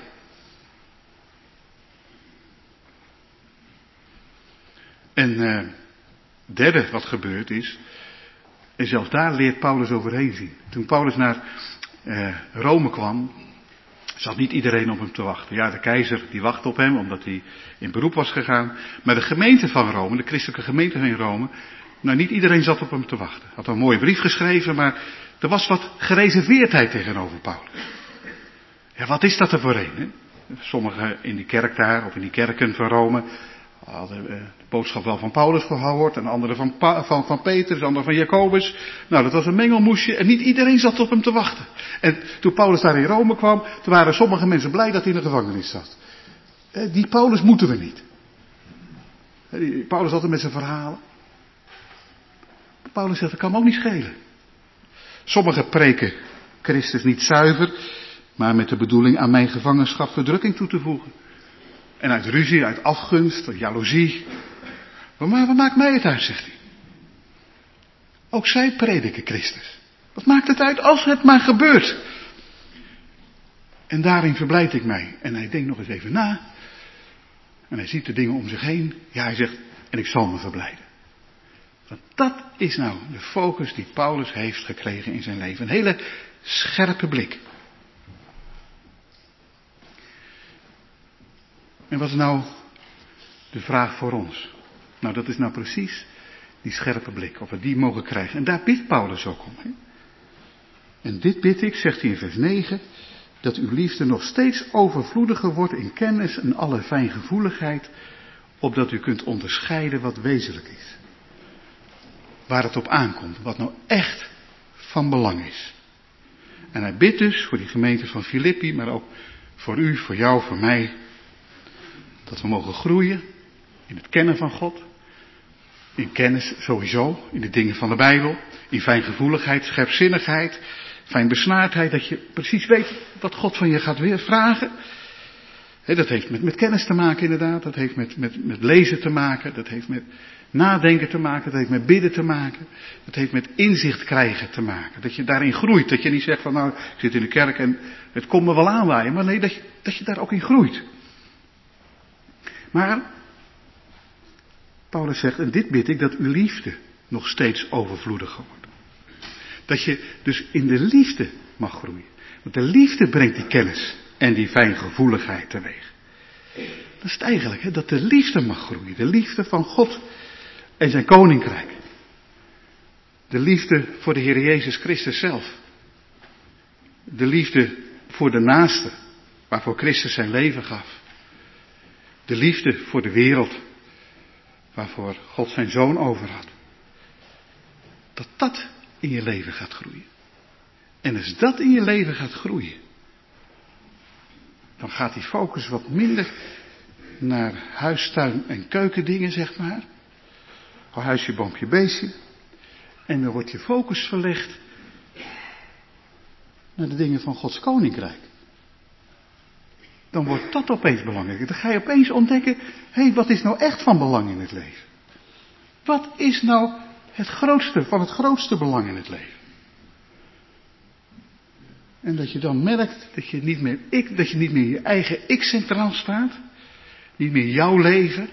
En derde wat gebeurd is, en zelfs daar leert Paulus overheen zien. Toen Paulus naar Rome kwam, zat niet iedereen op hem te wachten. Ja, de keizer die wachtte op hem, omdat hij in beroep was gegaan. Maar de gemeente van Rome, de christelijke gemeente in Rome, nou niet iedereen zat op hem te wachten. Hij had een mooie brief geschreven, maar er was wat gereserveerdheid tegenover Paulus. Ja, wat is dat er voor een? Hè? Sommigen in die kerk daar, of in die kerken van Rome, hadden de boodschap wel van Paulus gehoord, en anderen van Petrus, anderen van Jacobus. Nou, dat was een mengelmoesje en niet iedereen zat op hem te wachten. En toen Paulus daar in Rome kwam, toen waren sommige mensen blij dat hij in de gevangenis zat. Die Paulus moeten we niet. Paulus altijd met zijn verhalen. Paulus zegt, dat kan me ook niet schelen. Sommigen preken Christus niet zuiver, maar met de bedoeling aan mijn gevangenschap verdrukking toe te voegen. En uit ruzie, uit afgunst, uit jaloezie. Maar wat maakt mij het uit, zegt hij. Ook zij prediken Christus. Wat maakt het uit als het maar gebeurt? En daarin verblijd ik mij. En hij denkt nog eens even na. En hij ziet de dingen om zich heen. Ja, hij zegt, en ik zal me verblijden. Want dat is nou de focus die Paulus heeft gekregen in zijn leven. Een hele scherpe blik. En wat is nou de vraag voor ons? Nou, dat is nou precies die scherpe blik. Of we die mogen krijgen. En daar bidt Paulus ook om. Hè? En dit bid ik, zegt hij in vers 9, dat uw liefde nog steeds overvloediger wordt in kennis en alle fijngevoeligheid, opdat u kunt onderscheiden wat wezenlijk is. Waar het op aankomt, wat nou echt van belang is. En hij bidt dus voor die gemeente van Filippi, maar ook voor u, voor jou, voor mij, dat we mogen groeien in het kennen van God. In kennis sowieso, in de dingen van de Bijbel, in fijngevoeligheid, scherpzinnigheid, fijnbesnaardheid, dat je precies weet wat God van je gaat weer vragen. Dat heeft met kennis te maken inderdaad, dat heeft met lezen te maken, dat heeft met nadenken te maken, dat heeft met bidden te maken, dat heeft met inzicht krijgen te maken. Dat je daarin groeit, dat je niet zegt van nou, ik zit in de kerk en het komt me wel aanwaaien, maar nee, dat je daar ook in groeit. Maar Paulus zegt, en dit bid ik, dat uw liefde nog steeds overvloediger wordt. Dat je dus in de liefde mag groeien. Want de liefde brengt die kennis en die fijngevoeligheid teweeg. Dat is het eigenlijk, hè, dat de liefde mag groeien. De liefde van God en zijn koninkrijk. De liefde voor de Heer Jezus Christus zelf. De liefde voor de naaste, waarvoor Christus zijn leven gaf. De liefde voor de wereld, waarvoor God zijn zoon over had. Dat in je leven gaat groeien. En als dat in je leven gaat groeien, dan gaat die focus wat minder naar huistuin en keukendingen, zeg maar. Huisje, boompje, beestje. En dan wordt je focus verlegd naar de dingen van Gods koninkrijk. Dan wordt dat opeens belangrijk. Dan ga je opeens ontdekken, hé, wat is nou echt van belang in het leven? Wat is nou het grootste van het grootste belang in het leven? En dat je dan merkt dat je niet meer je eigen ik centraal staat. Niet meer jouw leven.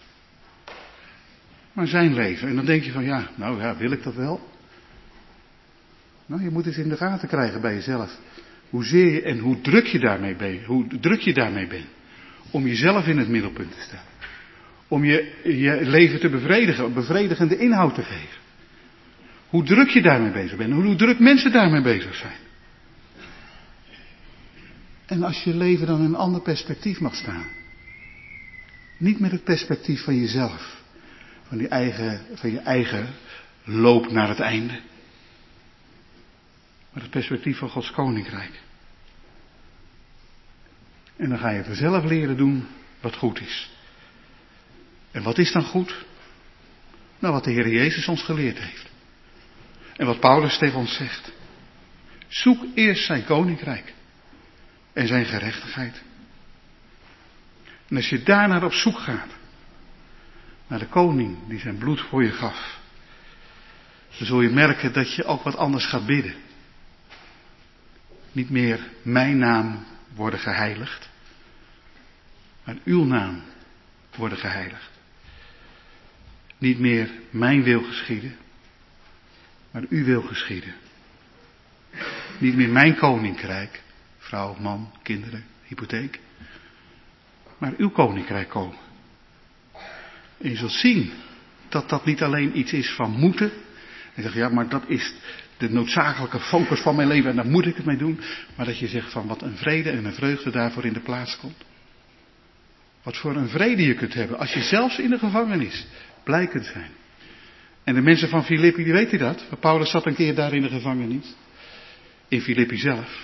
Maar zijn leven. En dan denk je van ja, nou ja, wil ik dat wel? Nou, je moet eens in de gaten krijgen bij jezelf. Hoezeer je en hoe druk je daarmee bent. Om jezelf in het middelpunt te stellen. Om je leven te bevredigen, een bevredigende inhoud te geven. Hoe druk je daarmee bezig bent. Hoe druk mensen daarmee bezig zijn. En als je leven dan in een ander perspectief mag staan. Niet met het perspectief van jezelf. Van je eigen loop naar het einde. Maar het perspectief van Gods koninkrijk. En dan ga je vanzelf leren doen wat goed is. En wat is dan goed? Nou, wat de Heer Jezus ons geleerd heeft. En wat Paulus tegen ons zegt. Zoek eerst zijn koninkrijk. En zijn gerechtigheid. En als je daarnaar op zoek gaat. Naar de koning die zijn bloed voor je gaf. Dan zul je merken dat je ook wat anders gaat bidden. Niet meer mijn naam worden geheiligd. Maar uw naam worden geheiligd. Niet meer mijn wil geschieden. Maar uw wil geschieden. Niet meer mijn koninkrijk. Vrouw, man, kinderen, hypotheek. Maar uw koninkrijk komen. En je zult zien dat dat niet alleen iets is van moeten. En zeg je, ja, maar dat is de noodzakelijke focus van mijn leven en daar moet ik het mee doen. Maar dat je zegt van wat een vrede en een vreugde daarvoor in de plaats komt. Wat voor een vrede je kunt hebben als je zelfs in de gevangenis blij kunt zijn. En de mensen van Filippi, die weten dat. Want Paulus zat een keer daar in de gevangenis. In Filippi zelf.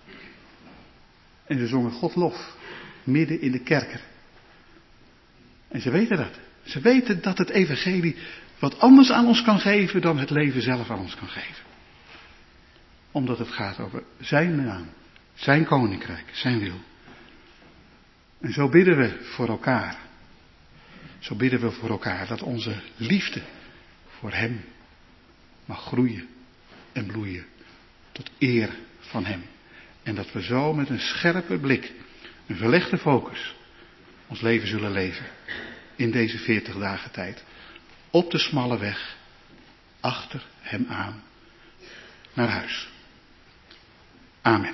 En ze zongen God lof. Midden in de kerker. En ze weten dat. Ze weten dat het evangelie wat anders aan ons kan geven dan het leven zelf aan ons kan geven. Omdat het gaat over zijn naam, zijn koninkrijk, zijn wil. En zo bidden we voor elkaar. Zo bidden we voor elkaar dat onze liefde voor hem mag groeien en bloeien tot eer van hem. En dat we zo met een scherpe blik, een verlegde focus, ons leven zullen leven. In deze 40 dagen tijd. Op de smalle weg. Achter hem aan. Naar huis. Amen.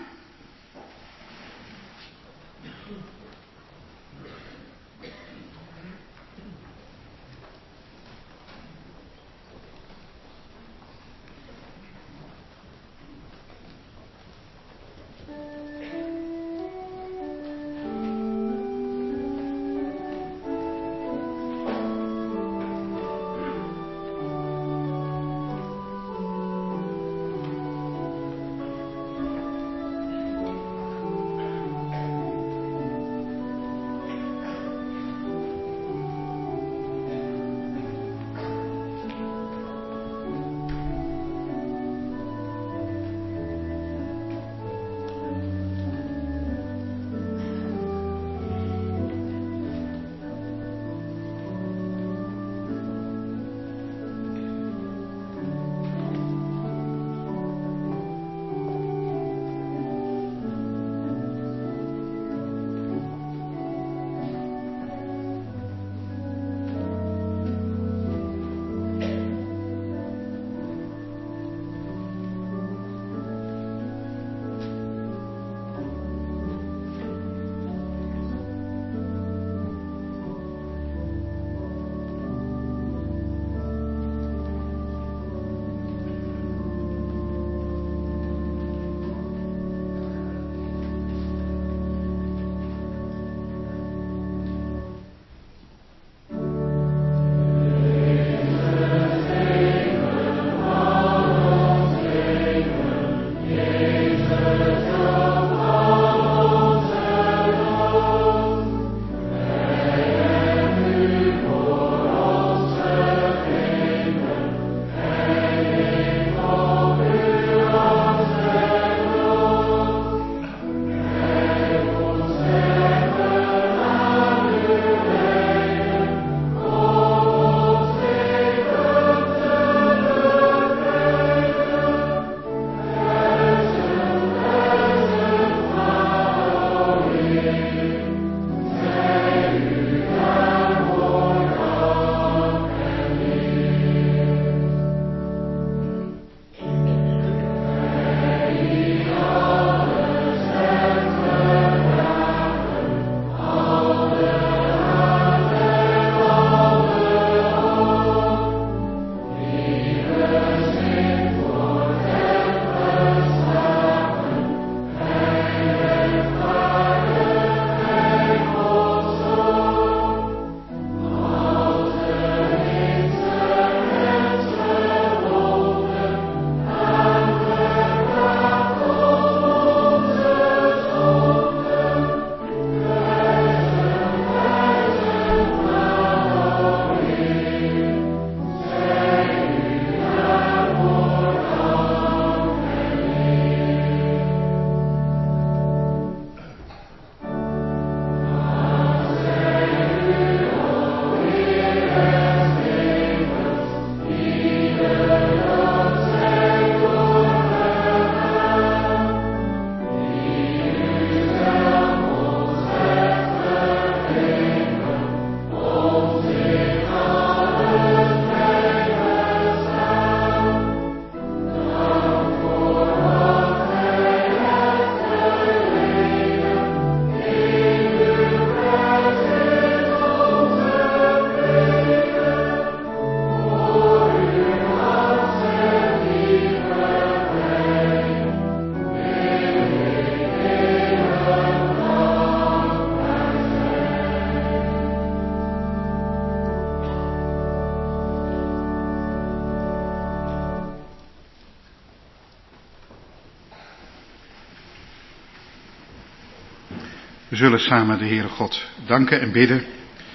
We zullen samen de Heere God danken en bidden.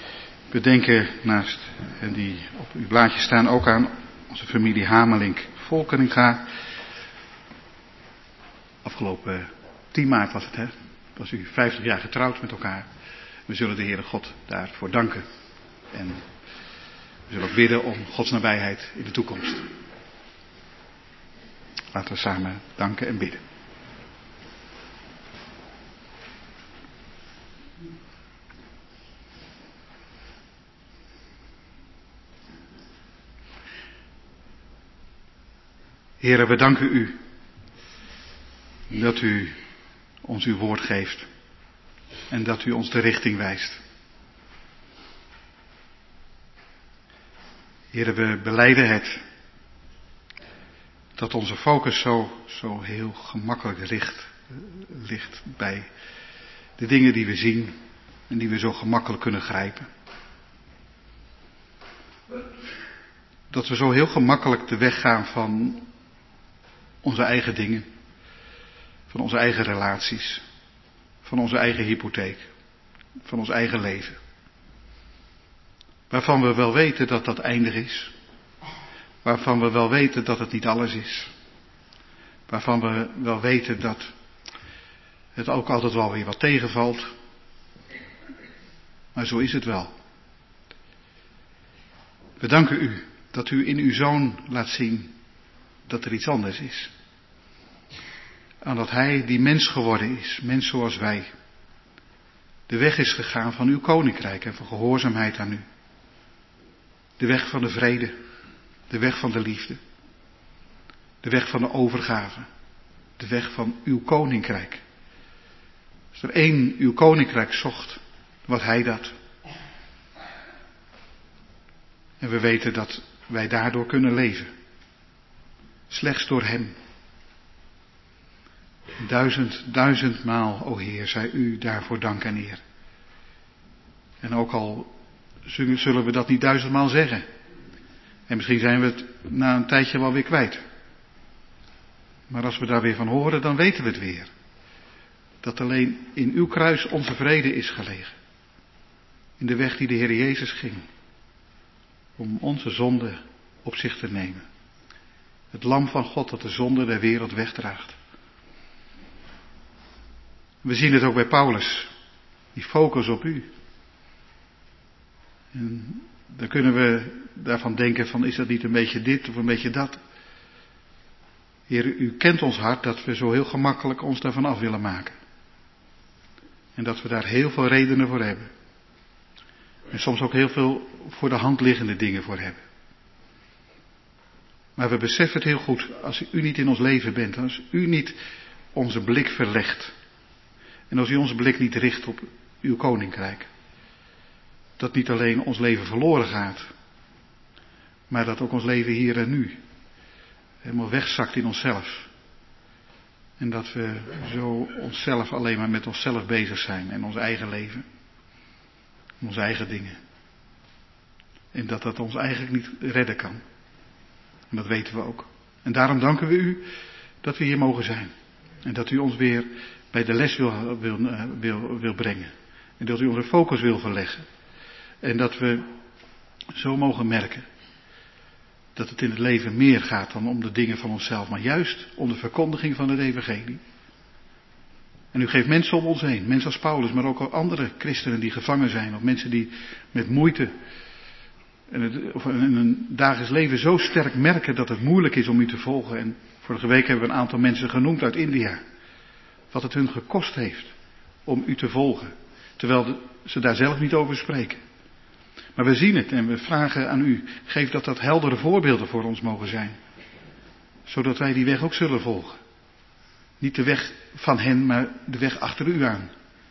We denken naast, en die op uw blaadje staan, ook aan onze familie Hamelink-Volkeringa. Afgelopen 10 maart was het, hè? Was u 50 jaar getrouwd met elkaar. We zullen de Heere God daarvoor danken. En we zullen ook bidden om Gods nabijheid in de toekomst. Laten we samen danken en bidden. Heere, we danken u dat u ons uw woord geeft en dat u ons de richting wijst. Heere, we belijden het dat onze focus zo heel gemakkelijk ligt bij de dingen die we zien en die we zo gemakkelijk kunnen grijpen. Dat we zo heel gemakkelijk de weg gaan van onze eigen dingen, van onze eigen relaties, van onze eigen hypotheek, van ons eigen leven. Waarvan we wel weten dat dat eindig is. Waarvan we wel weten dat het niet alles is. Waarvan we wel weten dat het ook altijd wel weer wat tegenvalt. Maar zo is het wel. We danken u dat u in uw Zoon laat zien dat er iets anders is. En dat hij die mens geworden is, mens zoals wij. De weg is gegaan van uw koninkrijk en van gehoorzaamheid aan u. De weg van de vrede, de weg van de liefde, de weg van de overgave, de weg van uw koninkrijk. Als er één uw koninkrijk zocht, was hij dat. En we weten dat wij daardoor kunnen leven. Slechts door hem. 1000maal, o Heer, zij u daarvoor dank en eer. En ook al zullen we dat niet 1000maal zeggen. En misschien zijn we het na een tijdje wel weer kwijt. Maar als we daar weer van horen, dan weten we het weer. Dat alleen in uw kruis onze vrede is gelegen. In de weg die de Heer Jezus ging. Om onze zonde op zich te nemen. Het lam van God dat de zonde der wereld wegdraagt. We zien het ook bij Paulus. Die focus op u. En dan kunnen we daarvan denken van, is dat niet een beetje dit of een beetje dat? Heer, u kent ons hart dat we zo heel gemakkelijk ons daarvan af willen maken. En dat we daar heel veel redenen voor hebben. En soms ook heel veel voor de hand liggende dingen voor hebben. Maar we beseffen het heel goed, als u niet in ons leven bent, als u niet onze blik verlegt. En als u onze blik niet richt op uw koninkrijk. Dat niet alleen ons leven verloren gaat, maar dat ook ons leven hier en nu helemaal wegzakt in onszelf. En dat we zo onszelf alleen maar met onszelf bezig zijn en ons eigen leven. Onze eigen dingen. En dat dat ons eigenlijk niet redden kan. En dat weten we ook. En daarom danken we u dat we hier mogen zijn. En dat u ons weer bij de les wil brengen. En dat u onze focus wil verleggen. En dat we zo mogen merken dat het in het leven meer gaat dan om de dingen van onszelf, maar juist om de verkondiging van het evangelie. En u geeft mensen om ons heen, mensen als Paulus, maar ook andere christenen die gevangen zijn, of mensen die met moeite in hun dagelijks leven zo sterk merken dat het moeilijk is om u te volgen. En vorige week hebben we een aantal mensen genoemd uit India, wat het hun gekost heeft om u te volgen, terwijl ze daar zelf niet over spreken. Maar we zien het en we vragen aan u, geef dat heldere voorbeelden voor ons mogen zijn. Zodat wij die weg ook zullen volgen. Niet de weg van hen, maar de weg achter u aan.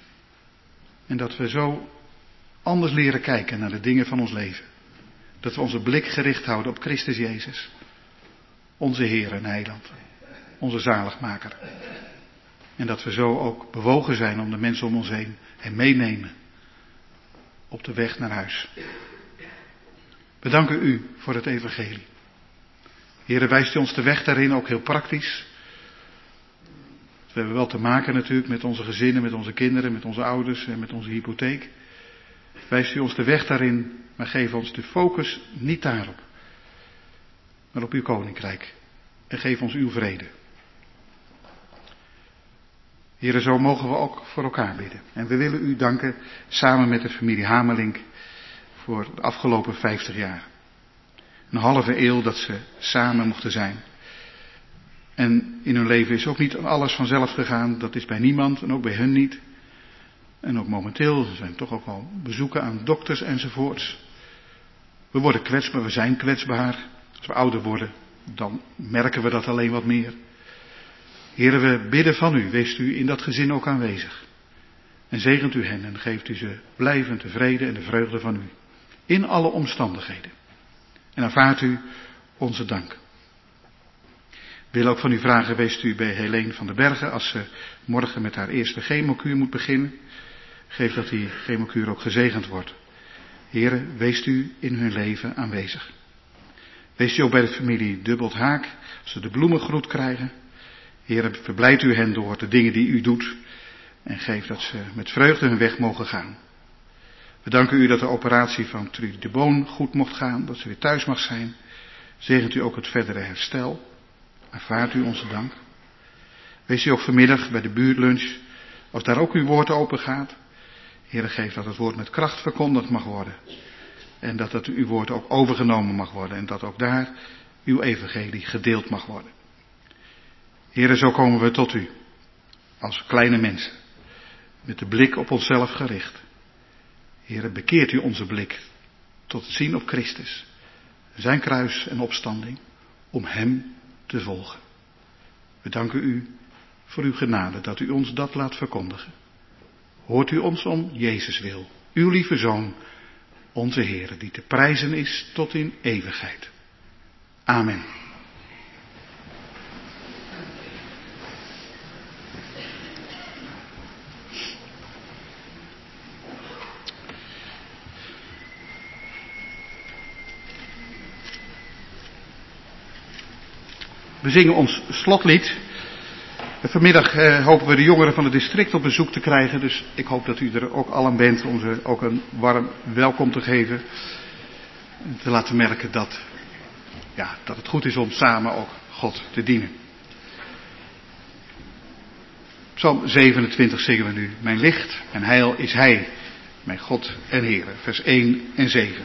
En dat we zo anders leren kijken naar de dingen van ons leven. Dat we onze blik gericht houden op Christus Jezus. Onze Heer en Heiland. Onze zaligmaker. En dat we zo ook bewogen zijn om de mensen om ons heen en meenemen. Op de weg naar huis. We danken u voor het evangelie. Heere, wijst u ons de weg daarin ook heel praktisch. We hebben wel te maken natuurlijk met onze gezinnen, met onze kinderen, met onze ouders en met onze hypotheek. Wijst u ons de weg daarin, maar geef ons de focus niet daarop. Maar op uw koninkrijk. En geef ons uw vrede. Heere, zo mogen we ook voor elkaar bidden. En we willen u danken samen met de familie Hamelink voor de afgelopen 50 jaar. Een halve eeuw dat ze samen mochten zijn. En in hun leven is ook niet alles vanzelf gegaan. Dat is bij niemand en ook bij hun niet. En ook momenteel zijn toch ook wel bezoeken aan dokters enzovoorts. We worden kwetsbaar, we zijn kwetsbaar als we ouder worden. dan merken we dat alleen wat meer. Heren, we bidden van u, wees u in dat gezin ook aanwezig. En zegent u hen en geeft u ze blijvend de vrede en de vreugde van u. In alle omstandigheden. En aanvaardt u onze dank. Ik wil ook van u vragen, wees u bij Helene van den Bergen als ze morgen met haar eerste chemokuur moet beginnen. Geef dat die chemokuur ook gezegend wordt. Heren, wees u in hun leven aanwezig. Wees u ook bij de familie Dubbelt Haak, als ze de bloemengroet krijgen. Heren, verblijd u hen door de dingen die u doet. En geef dat ze met vreugde hun weg mogen gaan. We danken u dat de operatie van Trudy de Boon goed mocht gaan, dat ze weer thuis mag zijn. Zegent u ook het verdere herstel. Aanvaardt u onze dank. Wees u ook vanmiddag bij de buurtlunch, als daar ook uw woord open gaat. Heere, geef dat het woord met kracht verkondigd mag worden. En dat het uw woord ook overgenomen mag worden. En dat ook daar uw evangelie gedeeld mag worden. Heere, zo komen we tot u. Als kleine mensen. Met de blik op onszelf gericht. Heere, bekeert u onze blik tot het zien op Christus. Zijn kruis en opstanding. Om hem te volgen. We danken u voor uw genade dat u ons dat laat verkondigen. Hoort u ons om Jezus wil, uw lieve Zoon, onze Heer, die te prijzen is tot in eeuwigheid. Amen. We zingen ons slotlied. Vanmiddag hopen we de jongeren van het district op bezoek te krijgen. Dus ik hoop dat u er ook allen bent om ze ook een warm welkom te geven. En te laten merken dat het goed is om samen ook God te dienen. Psalm 27 zingen we nu. Mijn licht en heil is Hij, mijn God en Heere. Vers 1 en 7.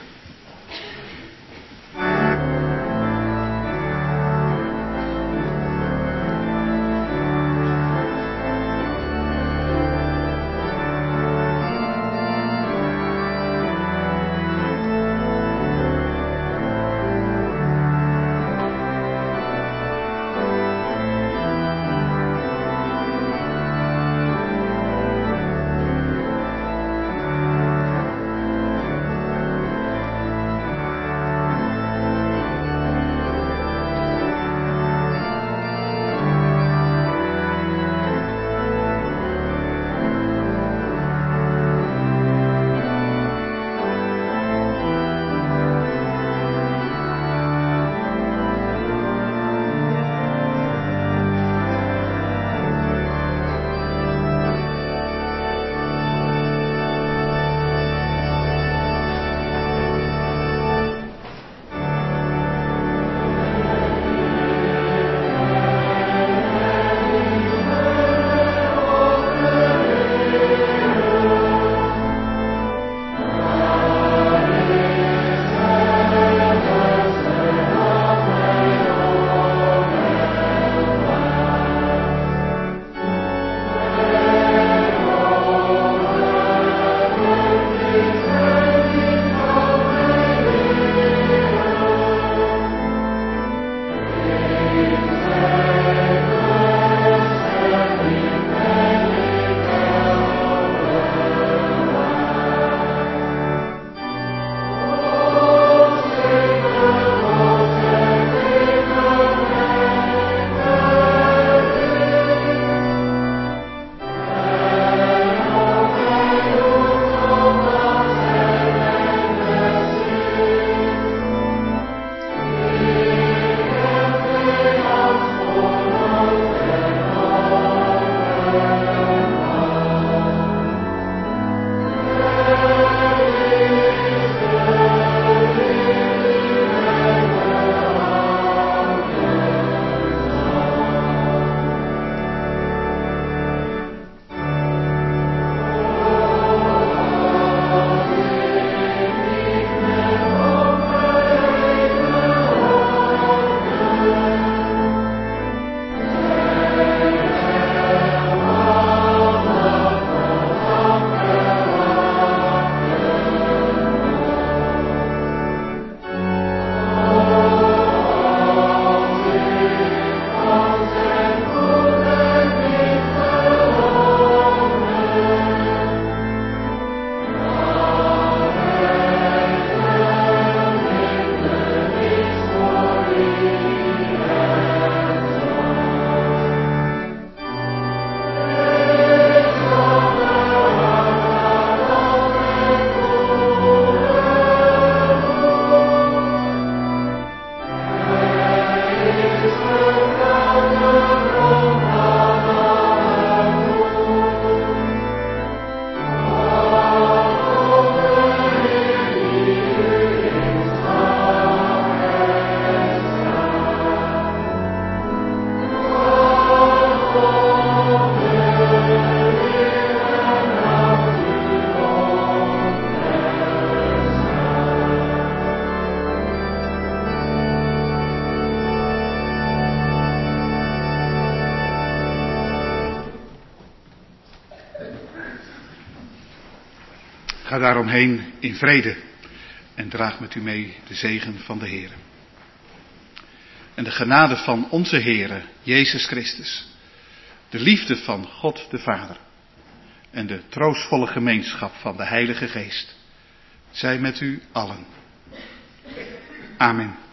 Ga daaromheen in vrede en draag met u mee de zegen van de Heer. En de genade van onze Heere, Jezus Christus, de liefde van God de Vader en de troostvolle gemeenschap van de Heilige Geest, zij met u allen. Amen.